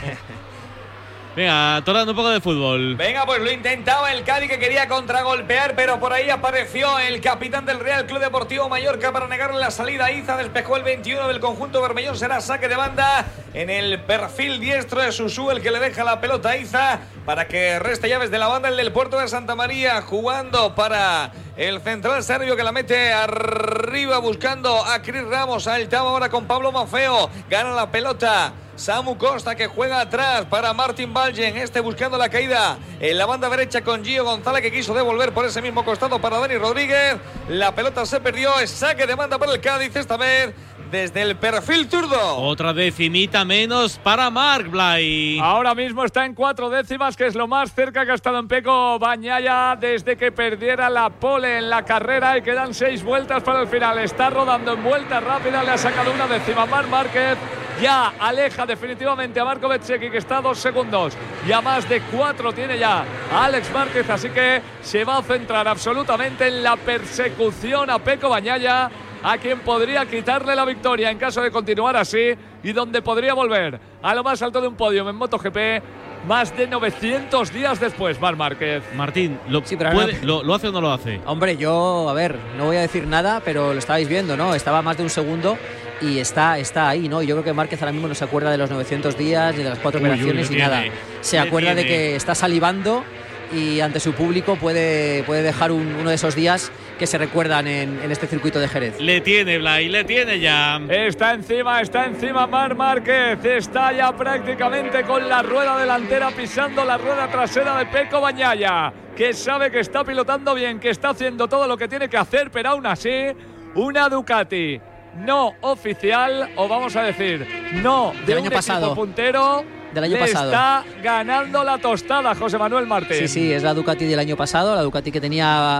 Venga, hablando un poco de fútbol. Venga, pues lo intentaba el Cádiz, que quería contragolpear, pero por ahí apareció el capitán del Real Club Deportivo Mallorca para negarle la salida. Iza despejó el 21 del conjunto bermellón. Será saque de banda en el perfil diestro de Susu, el que le deja la pelota a Iza para que reste llaves de la banda el del Puerto de Santa María, jugando para el central serbio, que la mete arriba buscando a Cris Ramos. Saltaba ahora con Pablo Maffeo, gana la pelota Samu Costa, que juega atrás para Martin Balgen, buscando la caída en la banda derecha con Gio González, que quiso devolver por ese mismo costado para Dani Rodríguez. La pelota se perdió, es saque de banda para el Cádiz, esta vez desde el perfil zurdo. Otra decimita menos para Marc Blay. Ahora mismo está en 4 décimas, que es lo más cerca que ha estado en Pecco Bagnaia desde que perdiera la pole en la carrera, y quedan 6 vueltas para el final. Está rodando en vuelta rápida, le ha sacado 1 décima Marc Márquez. Ya aleja definitivamente a Marco Bezzecchi, que está a 2 segundos. Ya más de 4 tiene ya a Alex Márquez, así que se va a centrar absolutamente en la persecución a Pecco Bagnaia, a quien podría quitarle la victoria en caso de continuar así, y donde podría volver a lo más alto de un podio en MotoGP más de 900 días después. Marc Márquez. Martín, ¿lo hace o no lo hace? Hombre, yo, a ver, no voy a decir nada, pero lo estabais viendo, ¿no? Estaba a más de un segundo y está ahí, ¿no? Y yo creo que Márquez ahora mismo no se acuerda de los 900 días ni de las 4 operaciones ni nada. Se acuerda de que está salivando y ante su público puede dejar uno de esos días que se recuerdan en este circuito de Jerez. Le tiene Blay, le tiene ya. Está encima Marc Márquez. Está ya prácticamente con la rueda delantera pisando la rueda trasera de Pecco Bagnaia, que sabe que está pilotando bien, que está haciendo todo lo que tiene que hacer, pero aún así, una Ducati no oficial, o vamos a decir, no de un equipo puntero, del año pasado. Está ganando la tostada José Manuel Martín. Sí, es la Ducati del año pasado, la Ducati que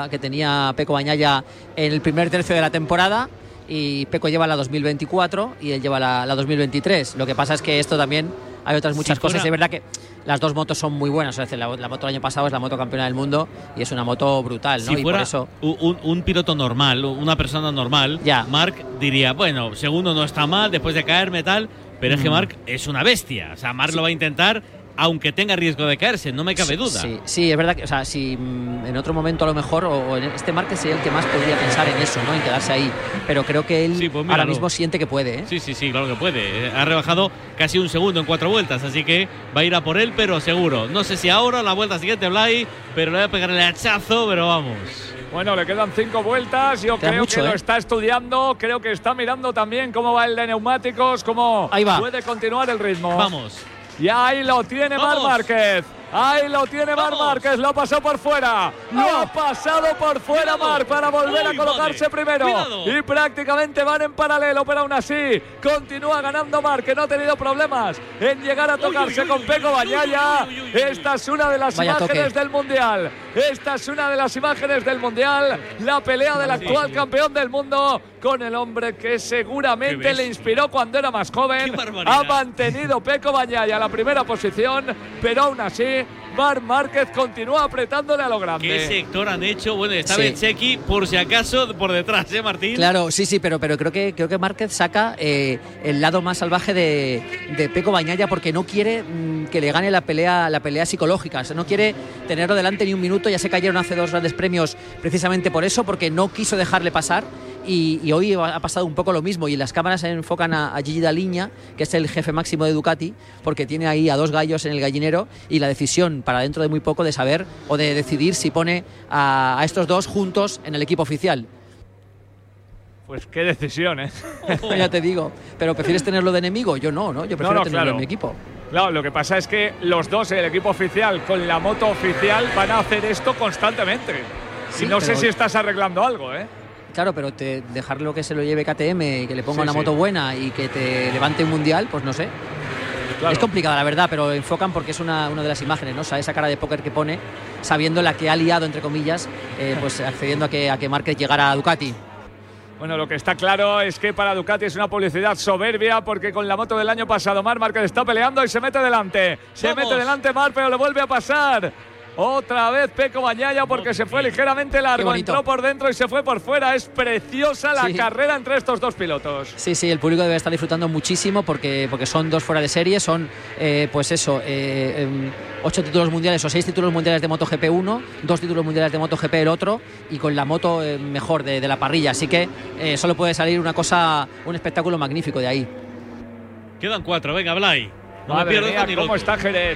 tenía Pecco Bagnaia en el primer tercio de la temporada, y Pecco lleva la 2024 y él lleva la 2023. Lo que pasa es que esto también hay otras muchas cosas. Es verdad que las dos motos son muy buenas. O sea, la moto del año pasado es la moto campeona del mundo y es una moto brutal, ¿no? Si fuera por eso un piloto normal, una persona normal, Marc diría, bueno, segundo no está mal, después de caerme tal, pero es que Marc es una bestia. O sea, Marc lo va a intentar, aunque tenga riesgo de caerse, no me cabe duda. Sí, es verdad que, o sea, si en otro momento a lo mejor, o en este Márquez sería el que más podría pensar en eso, ¿no? En quedarse ahí. Pero creo que él ahora mismo siente que puede, ¿eh? Sí, claro que puede. Ha rebajado casi un segundo en 4 vueltas, así que va a ir a por él, pero seguro. No sé si ahora, la vuelta siguiente, Blay, pero le voy a pegar el hachazo, pero vamos. Bueno, le quedan 5 vueltas. Yo creo que lo está estudiando. Creo que está mirando también cómo va el de neumáticos, cómo puede continuar el ritmo. Vamos. Y ahí lo tiene Marc Márquez. Ahí lo tiene Marc Márquez, lo pasó por fuera. Lo ha pasado por fuera Marc para volver a colocarse primero. Y prácticamente van en paralelo, pero aún así continúa ganando Marc, que no ha tenido problemas en llegar a tocarse con Pecco Bagnaia. Esta es una de las imágenes del Mundial. Esta es una de las imágenes del Mundial. La pelea del actual campeón del mundo con el hombre que seguramente le inspiró cuando era más joven. Ha mantenido Pecco Bagnaia la primera posición, pero aún así Marc Márquez continúa apretándole a lo grande. ¿Qué sector han hecho? Bueno, está Bezzecchi por si acaso por detrás, Martín? Claro, sí, pero creo que Márquez saca el lado más salvaje de Pecco Bagnaia, porque no quiere que le gane la pelea psicológica. O sea, no quiere tenerlo delante ni un minuto. Ya se cayeron hace 2 grandes premios precisamente por eso, porque no quiso dejarle pasar. Y hoy ha pasado un poco lo mismo, y las cámaras se enfocan a Gigi Dall'Igna, que es el jefe máximo de Ducati, porque tiene ahí a 2 gallos en el gallinero, y la decisión para dentro de muy poco de saber o de decidir si pone a estos 2 juntos en el equipo oficial. Pues qué decisión, ¿eh? Ya te digo, pero ¿prefieres tenerlo de enemigo? Yo no, yo prefiero tenerlo en mi equipo. Claro, lo que pasa es que los 2 en el equipo oficial con la moto oficial van a hacer esto constantemente. Sí, y no sé si estás arreglando algo, ¿eh? Claro, pero dejarlo que se lo lleve KTM, que le ponga una moto buena y que te levante un mundial, pues no sé. Claro. Es complicada, la verdad, pero enfocan porque es una de las imágenes, ¿no? O sea, esa cara de póker que pone, sabiendo la que ha liado, entre comillas, pues accediendo a que Márquez llegara a Ducati. Bueno, lo que está claro es que para Ducati es una publicidad soberbia, porque con la moto del año pasado Marc Márquez está peleando y se mete delante. Se mete delante Marc, pero le vuelve a pasar. Otra vez Pecco Bagnaia, porque se fue ligeramente largo, entró por dentro y se fue por fuera. Es preciosa la carrera entre estos 2 pilotos. Sí, el público debe estar disfrutando muchísimo porque son 2 fuera de serie, son 8 títulos mundiales o 6 títulos mundiales de MotoGP uno, 2 títulos mundiales de MotoGP el otro, y con la moto mejor de la parrilla. Así que solo puede salir un espectáculo magnífico de ahí. Quedan 4, venga, Blay. Madre mía, cómo está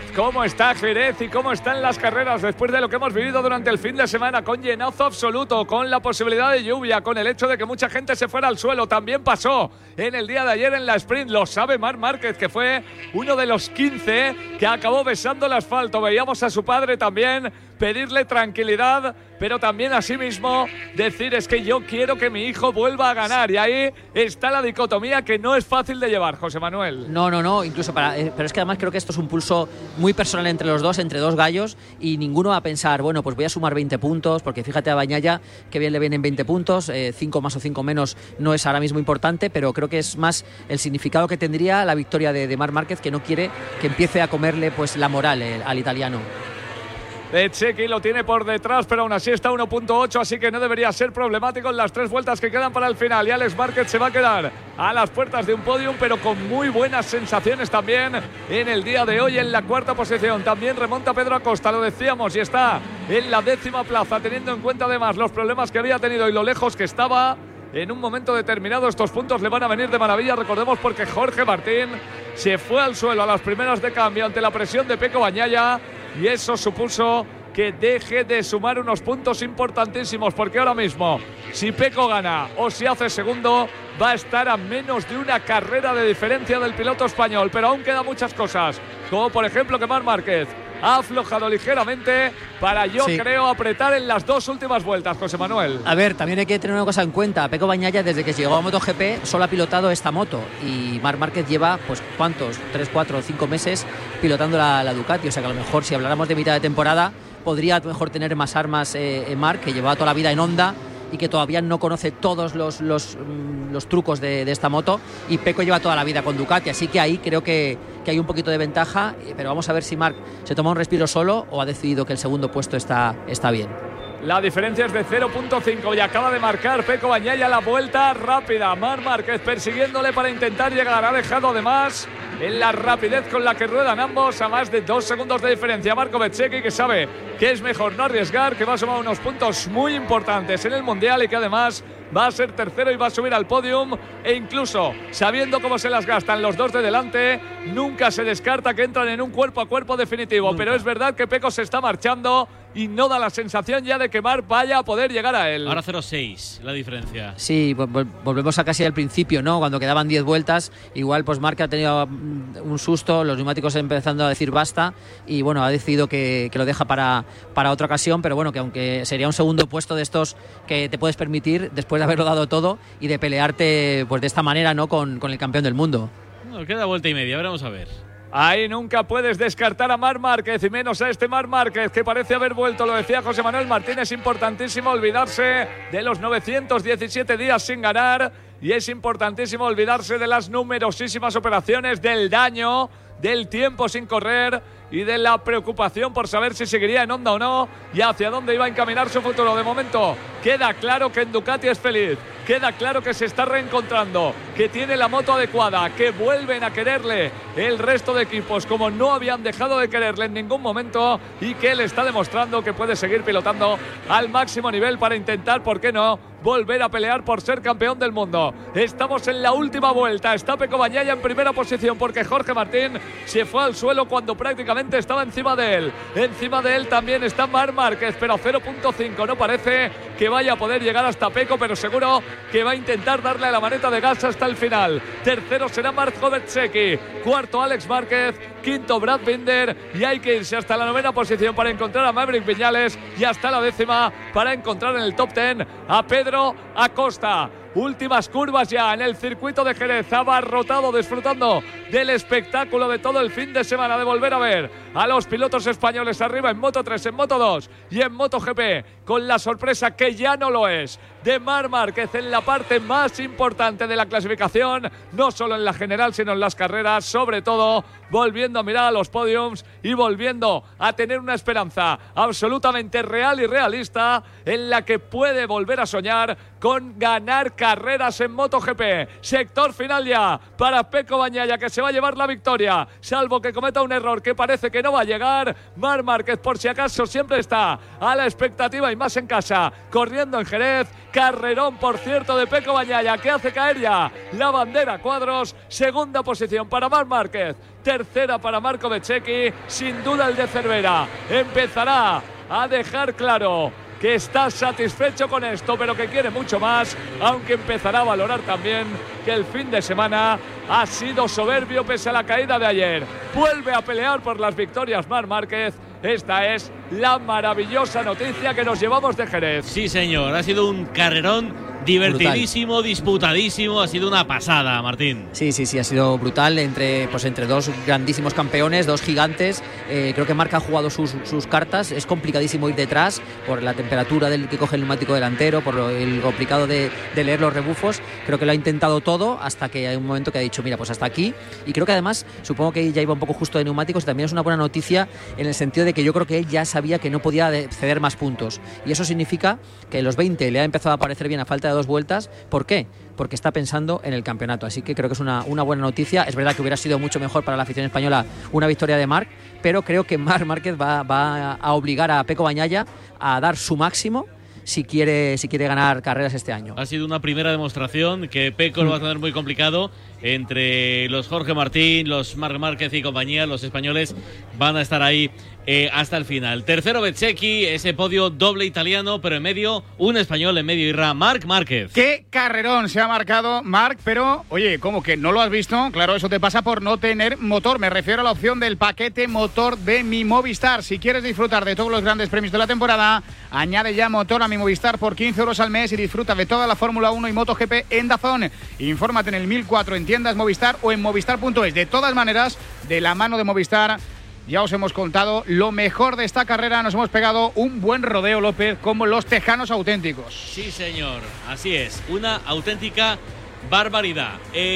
Jerez y cómo están las carreras después de lo que hemos vivido durante el fin de semana, con llenazo absoluto, con la posibilidad de lluvia, con el hecho de que mucha gente se fuera al suelo. También pasó en el día de ayer en la sprint, lo sabe Marc Márquez, que fue uno de los 15 que acabó besando el asfalto. Veíamos a su padre también pedirle tranquilidad, pero también a sí mismo decir: es que yo quiero que mi hijo vuelva a ganar. Y ahí está la dicotomía que no es fácil de llevar, José Manuel. No, incluso pero es que además creo que esto es un pulso muy personal entre los dos, entre dos gallos, y ninguno va a pensar, bueno, pues voy a sumar 20 puntos, porque fíjate a Bagnaia que bien le vienen 20 puntos, 5 más o 5 menos no es ahora mismo importante, pero creo que es más el significado que tendría la victoria de Marc Márquez, que no quiere que empiece a comerle pues la moral al italiano. Bezzecchi lo tiene por detrás, pero aún así está 1.8, así que no debería ser problemático en las 3 vueltas que quedan para el final. Y Alex Márquez se va a quedar a las puertas de un podium, pero con muy buenas sensaciones también en el día de hoy en la 4ª posición. También remonta Pedro Acosta, lo decíamos, y está en la 10ª plaza, teniendo en cuenta además los problemas que había tenido y lo lejos que estaba. En un momento determinado estos puntos le van a venir de maravilla, recordemos, porque Jorge Martín se fue al suelo a las primeras de cambio ante la presión de Pecco Bagnaia, y eso supuso que deje de sumar unos puntos importantísimos, porque ahora mismo, si Pecco gana o si hace segundo, va a estar a menos de una carrera de diferencia del piloto español. Pero aún quedan muchas cosas, como por ejemplo que Marc Márquez ha aflojado ligeramente para, yo creo, apretar en las 2 últimas vueltas, José Manuel. A ver, también hay que tener una cosa en cuenta. Pecco Bagnaia, desde que llegó a MotoGP, solo ha pilotado esta moto, y Marc Márquez lleva, pues, ¿cuántos? 3, 4, 5 meses pilotando la Ducati. O sea que a lo mejor, si habláramos de mitad de temporada, podría mejor tener más armas Marc, que llevaba toda la vida en Honda y que todavía no conoce todos los trucos de esta moto, y Pecco lleva toda la vida con Ducati, así que ahí creo que hay un poquito de ventaja, pero vamos a ver si Marc se toma un respiro solo o ha decidido que el segundo puesto está bien. La diferencia es de 0.5 y acaba de marcar Pecco Bagnaia la vuelta rápida. Marc Márquez persiguiéndole para intentar llegar. Ha dejado además en la rapidez con la que ruedan ambos a más de 2 segundos de diferencia. Marco Bezzecchi, que sabe que es mejor no arriesgar, que va a sumar unos puntos muy importantes en el Mundial y que además va a ser tercero y va a subir al podium, e incluso sabiendo cómo se las gastan los dos de delante, nunca se descarta que entran en un cuerpo a cuerpo definitivo. Nunca. Pero es verdad que Pecco se está marchando y no da la sensación ya de que Marc vaya a poder llegar a él. Ahora 0.6 la diferencia. Sí, volvemos a casi al principio, ¿no? Cuando quedaban 10 vueltas, igual pues Marc ha tenido un susto, los neumáticos empezando a decir basta, y bueno, ha decidido que lo deja para otra ocasión, pero bueno, que aunque sería un segundo puesto de estos que te puedes permitir después de haberlo dado todo y de pelearte pues de esta manera, ¿no? Con el campeón del mundo. No, queda vuelta y media, veremos a ver. Ahí nunca puedes descartar a Marc Márquez, y menos a este Marc Márquez que parece haber vuelto. Lo decía José Manuel Martín, es importantísimo olvidarse de los 917 días sin ganar, y es importantísimo olvidarse de las numerosísimas operaciones, del daño, del tiempo sin correr y de la preocupación por saber si seguiría en Honda o no y hacia dónde iba a encaminar su futuro. De momento queda claro que en Ducati es feliz, queda claro que se está reencontrando, que tiene la moto adecuada, que vuelven a quererle el resto de equipos como no habían dejado de quererle en ningún momento, y que él está demostrando que puede seguir pilotando al máximo nivel para intentar, ¿por qué no?, volver a pelear por ser campeón del mundo. Estamos en la última vuelta, está Pecco Bagnaia en primera posición porque Jorge Martín se fue al suelo cuando prácticamente estaba encima de él. Encima de él también está Marc Márquez, pero 0.5, no parece que vaya a poder llegar hasta Pecco, pero seguro que va a intentar darle la maneta de gas hasta el final. Tercero será Marco Bezzecchi, cuarto Alex Márquez, quinto Brad Binder, y hay que irse hasta la 9ª posición para encontrar a Maverick Viñales, y hasta la 10ª para encontrar en el top 10 a Pedro Acosta. Últimas curvas ya en el circuito de Jerez, abarrotado, disfrutando del espectáculo de todo el fin de semana, de volver a ver a los pilotos españoles arriba en Moto3, en Moto2 y en MotoGP, con la sorpresa, que ya no lo es, de Marc Márquez en la parte más importante de la clasificación, no solo en la general sino en las carreras, sobre todo volviendo a mirar a los podiums y volviendo a tener una esperanza absolutamente real y realista en la que puede volver a soñar con ganar carreras en MotoGP. Sector final ya para Pecco Bagnaia, que se va va a llevar la victoria, salvo que cometa un error que parece que no va a llegar. Marc Márquez, por si acaso, siempre está a la expectativa y más en casa, corriendo en Jerez. Carrerón, por cierto, de Pecco Bagnaia, que hace caer ya la bandera a cuadros. Segunda posición para Marc Márquez, tercera para Marco Bezzecchi. Sin duda el de Cervera empezará a dejar claro que está satisfecho con esto, pero que quiere mucho más, aunque empezará a valorar también que el fin de semana ha sido soberbio pese a la caída de ayer. Vuelve a pelear por las victorias Marc Márquez. Esta es la maravillosa noticia que nos llevamos de Jerez. Sí, señor, ha sido un carrerón divertidísimo, brutal, disputadísimo, ha sido una pasada, Martín. Sí, ha sido brutal entre dos grandísimos campeones, dos gigantes. Creo que Marc ha jugado sus cartas. Es complicadísimo ir detrás por la temperatura del que coge el neumático delantero, por el complicado de leer los rebufos. Creo que lo ha intentado todo hasta que hay un momento que ha dicho, mira, pues hasta aquí. Y creo que además, supongo que ya iba un poco justo de neumáticos, y también es una buena noticia en el sentido de que yo creo que él ya sabía que no podía ceder más puntos. Y eso significa que los 20 le ha empezado a parecer bien a falta de 2 vueltas. ¿Por qué? Porque está pensando en el campeonato. Así que creo que es una buena noticia. Es verdad que hubiera sido mucho mejor para la afición española una victoria de Marc, pero creo que Marc Márquez va a obligar a Pecco Bagnaia a dar su máximo si quiere ganar carreras este año. Ha sido una primera demostración que Pecco lo va a tener muy complicado. Entre los Jorge Martín, los Marc Márquez y compañía, los españoles van a estar ahí hasta el final. Tercero Bezzecchi, ese podio doble italiano, pero en medio un español, en medio Irra, Marc Márquez. Qué carrerón se ha marcado Marc, pero oye, ¿cómo que no lo has visto? Claro, eso te pasa por no tener motor. Me refiero a la opción del paquete motor de Mi Movistar. Si quieres disfrutar de todos los grandes premios de la temporada, añade ya motor a Mi Movistar por 15 euros al mes y disfruta de toda la Fórmula 1 y MotoGP en DAZN. Infórmate en el 1004 en tiendas Movistar o en movistar.es. De todas maneras, de la mano de Movistar, ya os hemos contado lo mejor de esta carrera. Nos hemos pegado un buen rodeo, López, como los tejanos auténticos. Sí, señor, así es, una auténtica barbaridad.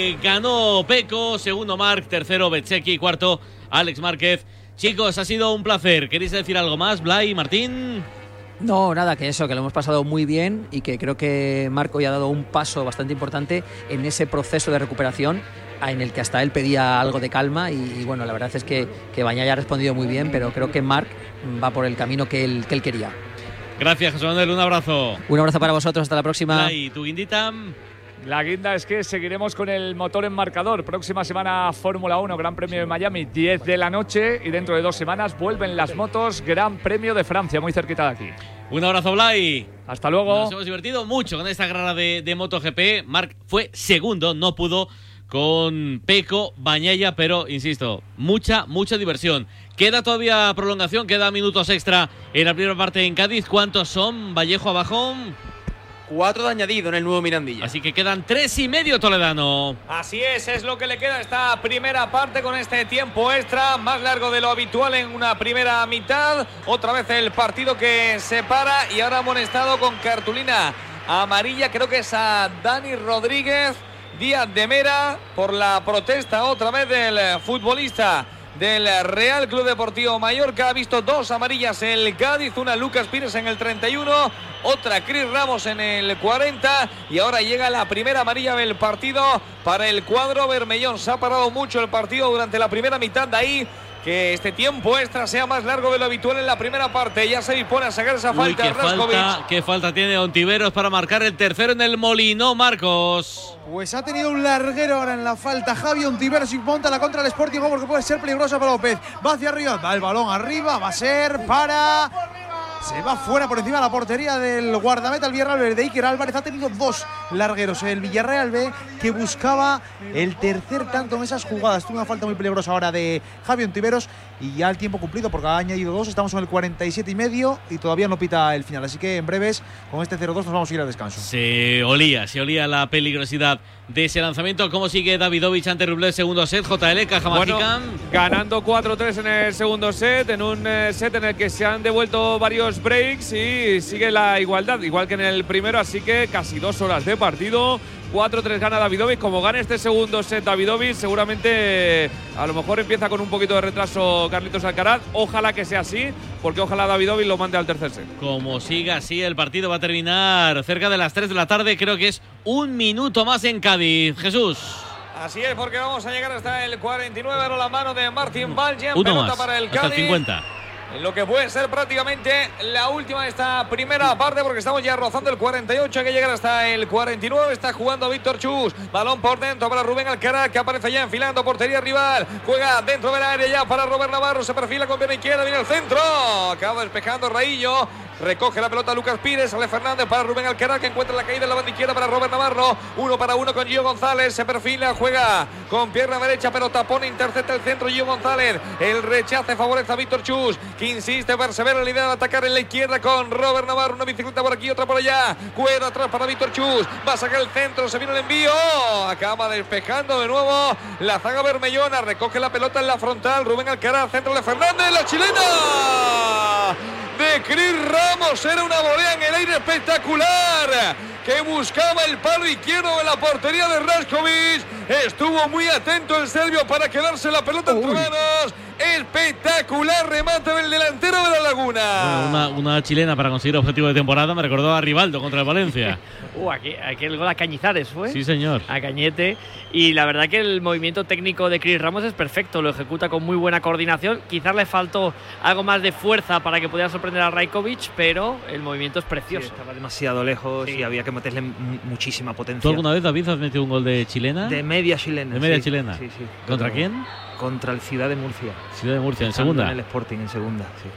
Ganó Pecco, segundo Marc, tercero Bezzecchi, cuarto Alex Márquez. Chicos, ha sido un placer. ¿Queréis decir algo más, Blay, Martín? No, nada, que eso, que lo hemos pasado muy bien y que creo que Marco ya ha dado un paso bastante importante en ese proceso de recuperación en el que hasta él pedía algo de calma y bueno, la verdad es que Bagnaia ha respondido muy bien, pero creo que Marc va por el camino que él quería. Gracias, José Manuel, un abrazo. Un abrazo para vosotros, hasta la próxima. ¿Y tu guindita? La guinda es que seguiremos con el motor en marcador. Próxima semana Fórmula 1, Gran Premio de Miami, 10 de la noche. Y dentro de 2 semanas vuelven las motos, Gran Premio de Francia, muy cerquita de aquí. Un abrazo, Blay. Hasta luego. Nos hemos divertido mucho con esta carrera de MotoGP. Marc fue segundo, no pudo con Pecco Bagnaia, pero insisto, mucha diversión. Queda todavía prolongación, queda minutos extra en la primera parte en Cádiz. ¿Cuántos son, Vallejo, abajo? 4 de añadido en el nuevo Mirandilla. Así que quedan 3,5, Toledano. Así es lo que le queda a esta primera parte con este tiempo extra, más largo de lo habitual en una primera mitad. Otra vez el partido que se para y ahora amonestado con cartulina amarilla, creo que es a Dani Rodríguez Díaz de Mera por la protesta otra vez del futbolista del Real Club Deportivo Mallorca. Ha visto 2 amarillas el Cádiz, una Lucas Pires en el 31, otra Chris Ramos en el 40 y ahora llega la primera amarilla del partido para el cuadro bermellón. Se ha parado mucho el partido durante la primera mitad, de ahí que este tiempo extra sea más largo de lo habitual en la primera parte. Ya se dispone a sacar esa falta. Qué falta tiene Ontiveros para marcar el tercero en el Molinó, Marcos. Pues ha tenido un larguero ahora en la falta Javi Ontiveros y monta la contra el Sporting porque puede ser peligrosa para López. Va hacia arriba, va el balón arriba, va a ser para... Se va fuera por encima de la portería del guardameta el Villarreal B de Iker Álvarez. Ha tenido 2 largueros el Villarreal B que buscaba el tercer tanto en esas jugadas. Tuvo una falta muy peligrosa ahora de Javi Ontiveros y ya el tiempo cumplido porque ha añadido 2. Estamos en el 47,5 y todavía no pita el final. Así que en breves con este 0-2 nos vamos a ir al descanso. Se olía la peligrosidad de ese lanzamiento. ¿Cómo sigue Davidovich ante Rublev? Segundo set, JL, caja mágica. Ganando 4-3 en el segundo set, en un set en el que se han devuelto varios breaks y sigue la igualdad, igual que en el primero, así que casi 2 horas de partido. 4-3 gana Davidovich. Como gane este segundo set Davidovich, seguramente a lo mejor empieza con un poquito de retraso Carlitos Alcaraz. Ojalá que sea así, porque ojalá Davidovich lo mande al tercer set. Como siga así, el partido va a terminar cerca de las 3 de la tarde. Creo que es 1 minuto más en Cádiz. Jesús. Así es, porque vamos a llegar hasta el 49, ahora la mano de Martin Valjean, Uno pelota más, para el hasta Cádiz. el 50. En lo que puede ser prácticamente la última de esta primera parte, porque estamos ya rozando el 48, hay que llegar hasta el 49. Está jugando Víctor Chus, balón por dentro para Rubén Alcaraz, que aparece ya enfilando portería rival, juega dentro del área ya para Robert Navarro, se perfila con pierna izquierda, viene el centro, acaba despejando Raillo. Recoge la pelota Lucas Pires, Ale Fernández para Rubén Alcaraz, que encuentra la caída en la banda izquierda para Robert Navarro. 1-1 con Gio González, se perfila, juega con pierna derecha, pero tapón, intercepta el centro Gio González. El rechace favorece a Víctor Chus, que insiste, persevera en la idea de atacar en la izquierda con Robert Navarro. Una bicicleta por aquí, otra por allá. Cuero atrás para Víctor Chus, va a sacar el centro, se viene el envío. Acaba despejando de nuevo la zaga bermellona, recoge la pelota en la frontal. Rubén Alcaraz, centro de Fernández, la chilena de Chris Ramos, era una volea en el aire espectacular que buscaba el palo izquierdo de la portería de Raskovic. Estuvo muy atento el serbio para quedarse la pelota entre manos. Espectacular remate del delantero de la Laguna. Bueno, una chilena para conseguir objetivo de temporada me recordó a Rivaldo contra el Valencia. Aquel gol a Cañizares fue. Sí, señor. A Cañete. Y la verdad que el movimiento técnico de Chris Ramos es perfecto. Lo ejecuta con muy buena coordinación. Quizás le faltó algo más de fuerza para que pudiera sorprender a Rajkovic, pero el movimiento es precioso. Sí, estaba demasiado lejos y había que meterle muchísima potencia. ¿Tú alguna vez, David, has metido un gol de chilena? De media chilena. ¿De media chilena? Sí, sí. ¿Contra quién? Contra el Ciudad de Murcia. Ciudad de Murcia, en segunda. En el Sporting, en segunda, sí.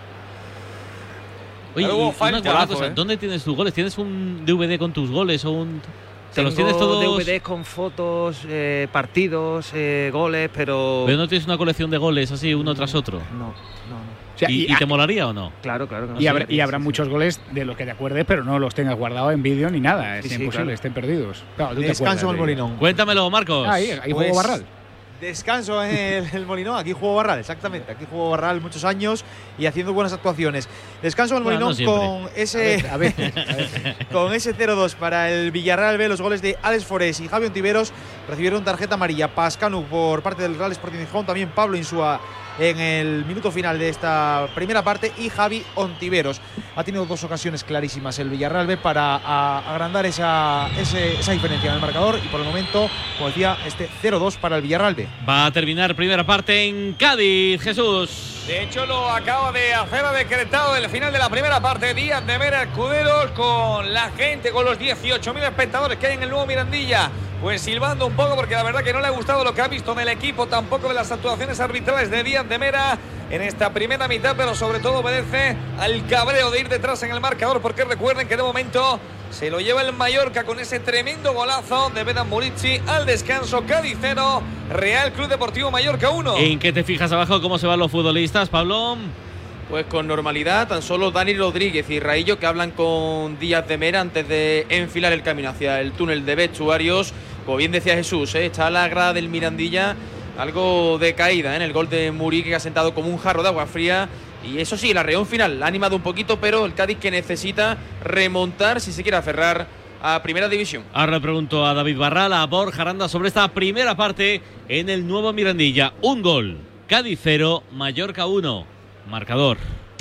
Oye, Pero hubo una falta, cosa, ¿dónde tienes tus goles? ¿Tienes un DVD con tus goles o un...? ¿Te los tienes todos? DVDs con fotos, partidos, goles, pero... ¿Pero no tienes una colección de goles así, uno tras otro? No. O sea, ¿Y te molaría o no? Claro que no. Y habrá muchos goles de los que te acuerdes, pero no los tengas guardados en vídeo ni nada. Es imposible, claro. Estén perdidos. Claro, Descanso en el Molinón. Cuéntamelo, Marcos. Ahí jugó Barral. Descanso en el Molinón, aquí jugó Barral, exactamente. Aquí jugó Barral muchos años y haciendo buenas actuaciones. Descanso en el Molinón con ese con ese 0-2 para el Villarreal B. Los goles de Alex Forés y Javi Ontiveros recibieron tarjeta amarilla. Pascanu por parte del Real Sporting de Gijón, también Pablo Insúa en el minuto final de esta primera parte y Javi Ontiveros. Ha tenido dos ocasiones clarísimas el Villarreal B para agrandar esa diferencia en el marcador y por el momento, como decía, este 0-2 para el Villarreal B. Va a terminar primera parte en Cádiz, Jesús. De hecho, lo acaba de hacer, ha decretado el final de la primera parte. Díaz de Mera Escuderos con la gente, con los 18.000 espectadores que hay en el nuevo Mirandilla. Pues silbando un poco porque la verdad que no le ha gustado lo que ha visto del equipo, tampoco de las actuaciones arbitrales de Díaz de Mera en esta primera mitad, pero sobre todo obedece al cabreo de ir detrás en el marcador, porque recuerden que de momento se lo lleva el Mallorca con ese tremendo golazo de Vedan Murici al descanso. Cádiz 0, Real Club Deportivo Mallorca 1. ¿En qué te fijas abajo? ¿Cómo se van los futbolistas, Pablo? Pues con normalidad, tan solo Dani Rodríguez y Raillo que hablan con Díaz de Mera antes de enfilar el camino hacia el túnel de vestuarios. Como bien decía Jesús, está la grada del Mirandilla algo decaída en el gol de Muri, que ha sentado como un jarro de agua fría. Y eso sí, la reón final la ha animado un poquito, pero el Cádiz que necesita remontar si se quiere aferrar a Primera División. Ahora le pregunto a David Barral, a Borja Aranda sobre esta primera parte en el nuevo Mirandilla. Un gol, Cádiz 0, Mallorca 1. Marcador.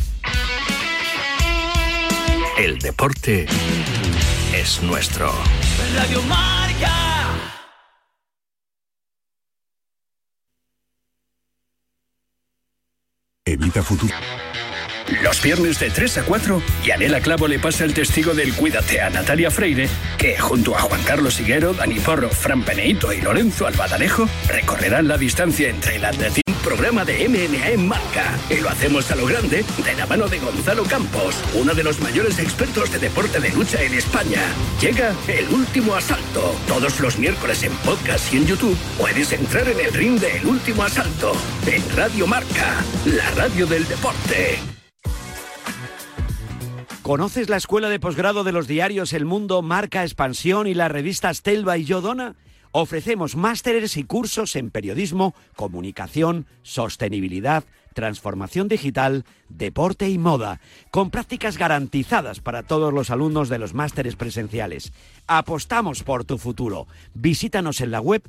El deporte es nuestro. Radio Marca. Evita futuro. Los viernes de 3 a 4, Yanela Clavo le pasa el testigo del Cuídate a Natalia Freire, que junto a Juan Carlos Higuero, Dani Porro, Fran Peneito y Lorenzo Albadalejo recorrerán la distancia entre el atletismo. Programa de MMA en Marca. Y lo hacemos a lo grande de la mano de Gonzalo Campos, uno de los mayores expertos de deporte de lucha en España. Llega El Último Asalto. Todos los miércoles en podcast y en YouTube puedes entrar en el ring de El Último Asalto. En Radio Marca, la radio del deporte. ¿Conoces la escuela de posgrado de los diarios El Mundo, Marca, Expansión y las revistas Telva y Yo Dona? Ofrecemos másteres y cursos en periodismo, comunicación, sostenibilidad, transformación digital, deporte y moda, con prácticas garantizadas para todos los alumnos de los másteres presenciales. Apostamos por tu futuro. Visítanos en la web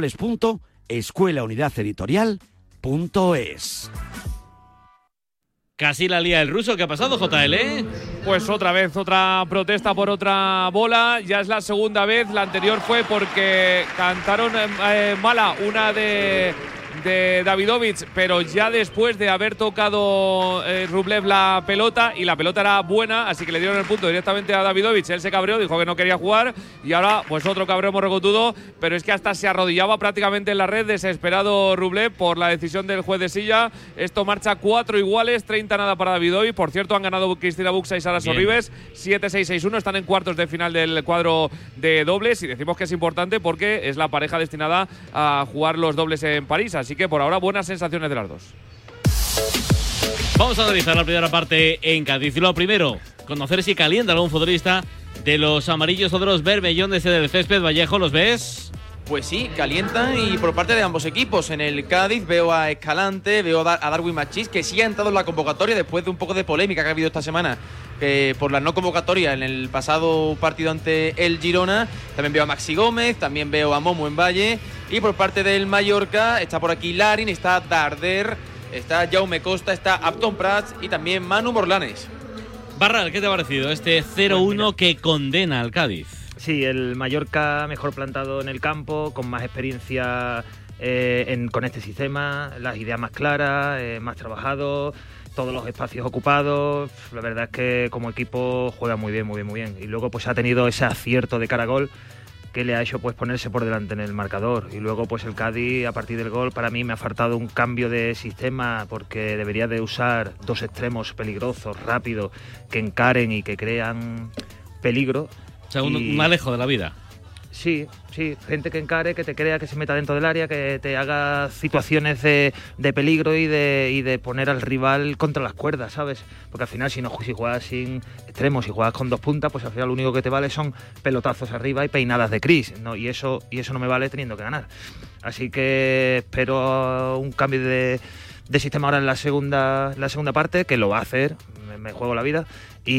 www.escuelaunidadeditorial.es. Casi la lía el ruso. ¿Qué ha pasado, JL? Pues otra vez, otra protesta por otra bola. Ya es la segunda vez. La anterior fue porque cantaron mala una de Davidovich, pero ya después de haber tocado Rublev la pelota, y la pelota era buena, así que le dieron el punto directamente a Davidovich. Él se cabreó, dijo que no quería jugar, y ahora pues otro cabreo morrocotudo, pero es que hasta se arrodillaba prácticamente en la red, desesperado Rublev por la decisión del juez de silla. Esto marcha 4 iguales, 30 nada para Davidovich. Por cierto, han ganado Cristina Buxa y Sara Sorribes 7-6-6-1, están en cuartos de final del cuadro de dobles, y decimos que es importante porque es la pareja destinada a jugar los dobles en París, así que por ahora buenas sensaciones de las dos. Vamos a analizar la primera parte en Cádiz. Lo primero, conocer si calienta algún futbolista de los amarillos o de los bermellones del césped. Vallejo, ¿los ves? Pues sí, calientan, y por parte de ambos equipos. En el Cádiz veo a Escalante, veo a Darwin Machís, que sí ha entrado en la convocatoria después de un poco de polémica que ha habido esta semana por la no convocatoria en el pasado partido ante el Girona. También veo a Maxi Gómez, también veo a Momo en Valle. Y por parte del Mallorca está por aquí Larin, está Darder, está Jaume Costa, está Upton Prats y también Manu Morlanes. Barral, ¿qué te ha parecido este 0-1 que condena al Cádiz? Sí, el Mallorca mejor plantado en el campo, con más experiencia con este sistema, las ideas más claras, más trabajado, todos los espacios ocupados. La verdad es que como equipo juega muy bien, muy bien, muy bien. Y luego pues ha tenido ese acierto de cara a gol que le ha hecho pues ponerse por delante en el marcador. Y luego pues el Cádiz, a partir del gol, para mí me ha faltado un cambio de sistema, porque debería de usar dos extremos peligrosos, rápidos, que encaren y que crean peligro. O sea, un alejo de la vida. Sí, gente que encare, que te crea, que se meta dentro del área, que te haga situaciones de peligro y de poner al rival contra las cuerdas, ¿sabes? Porque al final si juegas sin extremos, si juegas con dos puntas, pues al final lo único que te vale son pelotazos arriba y peinadas de Cris, ¿no? Y eso no me vale teniendo que ganar. Así que espero un cambio de sistema ahora en la segunda parte, que lo va a hacer, me juego la vida,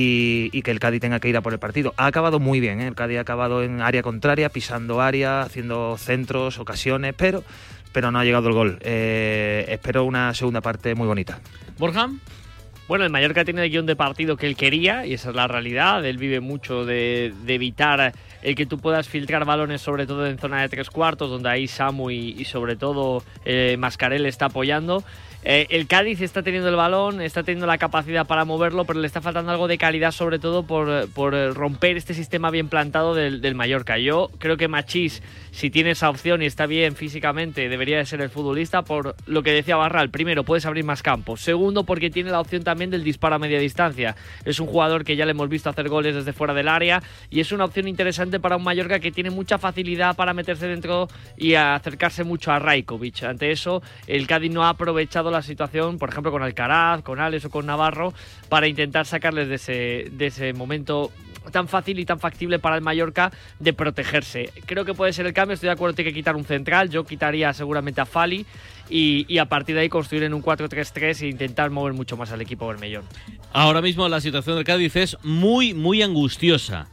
y que el Cádiz tenga que ir a por el partido. Ha acabado muy bien, ¿eh? El Cádiz ha acabado en área contraria, pisando área, haciendo centros, ocasiones, pero no ha llegado el gol. Espero una segunda parte muy bonita. Borja. Bueno, el Mallorca tiene el guión de partido que él quería, y esa es la realidad. Él vive mucho de evitar el que tú puedas filtrar balones, sobre todo en zona de tres cuartos, donde ahí Samu y sobre todo Mascarell está apoyando. El Cádiz está teniendo el balón, está teniendo la capacidad para moverlo, pero le está faltando algo de calidad, sobre todo por romper este sistema bien plantado del Mallorca. Yo creo que Machís, si tiene esa opción y está bien físicamente, debería de ser el futbolista, por lo que decía Barral. Primero, puedes abrir más campos. Segundo, porque tiene la opción también del disparo a media distancia. Es un jugador que ya le hemos visto hacer goles desde fuera del área, y es una opción interesante para un Mallorca que tiene mucha facilidad para meterse dentro y acercarse mucho a Rajkovic. Ante eso, el Cádiz no ha aprovechado la situación, por ejemplo con Alcaraz, con Alex o con Navarro, para intentar sacarles de ese momento tan fácil y tan factible para el Mallorca de protegerse. Creo que puede ser el cambio, estoy de acuerdo, tiene que quitar un central, yo quitaría seguramente a Fali y a partir de ahí construir en un 4-3-3 e intentar mover mucho más al equipo bermellón. Ahora mismo la situación del Cádiz es muy, muy angustiosa.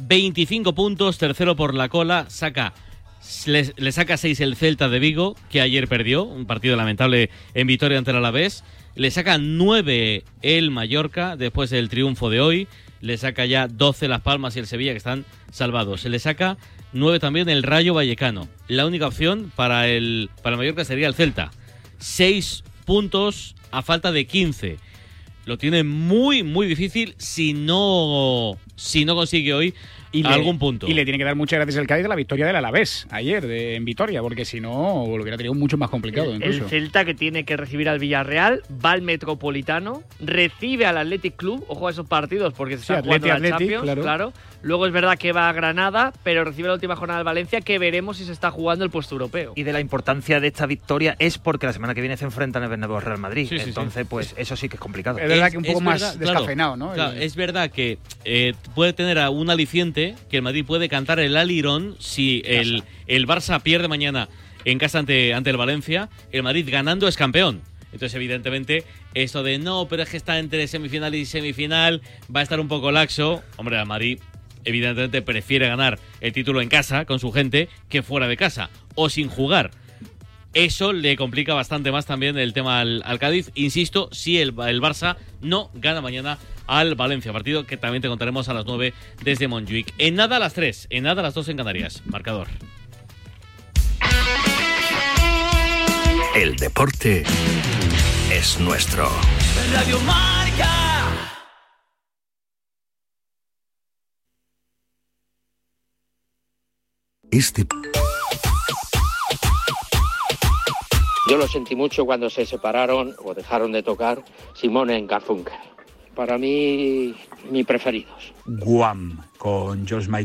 25 puntos, tercero por la cola, le saca 6 el Celta de Vigo, que ayer perdió, un partido lamentable en victoria ante el Alavés. Le saca 9 el Mallorca después del triunfo de hoy. Le saca ya 12 Las Palmas y el Sevilla, que están salvados. Se le saca 9 también el Rayo Vallecano. La única opción para el Mallorca sería el Celta. 6 puntos a falta de 15. Lo tiene muy, muy difícil si no consigue hoy algún punto. Y le tiene que dar muchas gracias al Cádiz de la victoria del Alavés ayer en Vitoria, porque si no lo hubiera tenido mucho más complicado. El Celta, que tiene que recibir al Villarreal, va al Metropolitano, recibe al Athletic Club, ojo a esos partidos porque se está jugando la Champions, claro. Luego es verdad que va a Granada, pero recibe la última jornada del Valencia, que veremos si se está jugando el puesto europeo. Y de la importancia de esta victoria es porque la semana que viene se enfrentan el Bernabéu al Real Madrid. Sí, entonces, pues eso sí que es complicado. Es verdad que un poco más descafeinado, ¿no? Claro, es verdad que puede tener a un aliciente, que el Madrid puede cantar el alirón si el Barça pierde mañana en casa ante el Valencia. El Madrid ganando es campeón. Entonces, evidentemente, esto de no, pero es que está entre semifinal y semifinal, va a estar un poco laxo. Hombre, el Madrid evidentemente prefiere ganar el título en casa con su gente que fuera de casa o sin jugar. Eso le complica bastante más también el tema al Cádiz. Insisto, si el Barça no gana mañana al Valencia, partido que también te contaremos a las 9 desde Montjuic. En nada a las 3, en nada a las 2 en Canarias. Marcador. El deporte es nuestro. Radio Marca. Yo lo sentí mucho cuando se separaron o dejaron de tocar Simone en Garfunkel. Para mí, mis preferidos. Guam, con George Michael.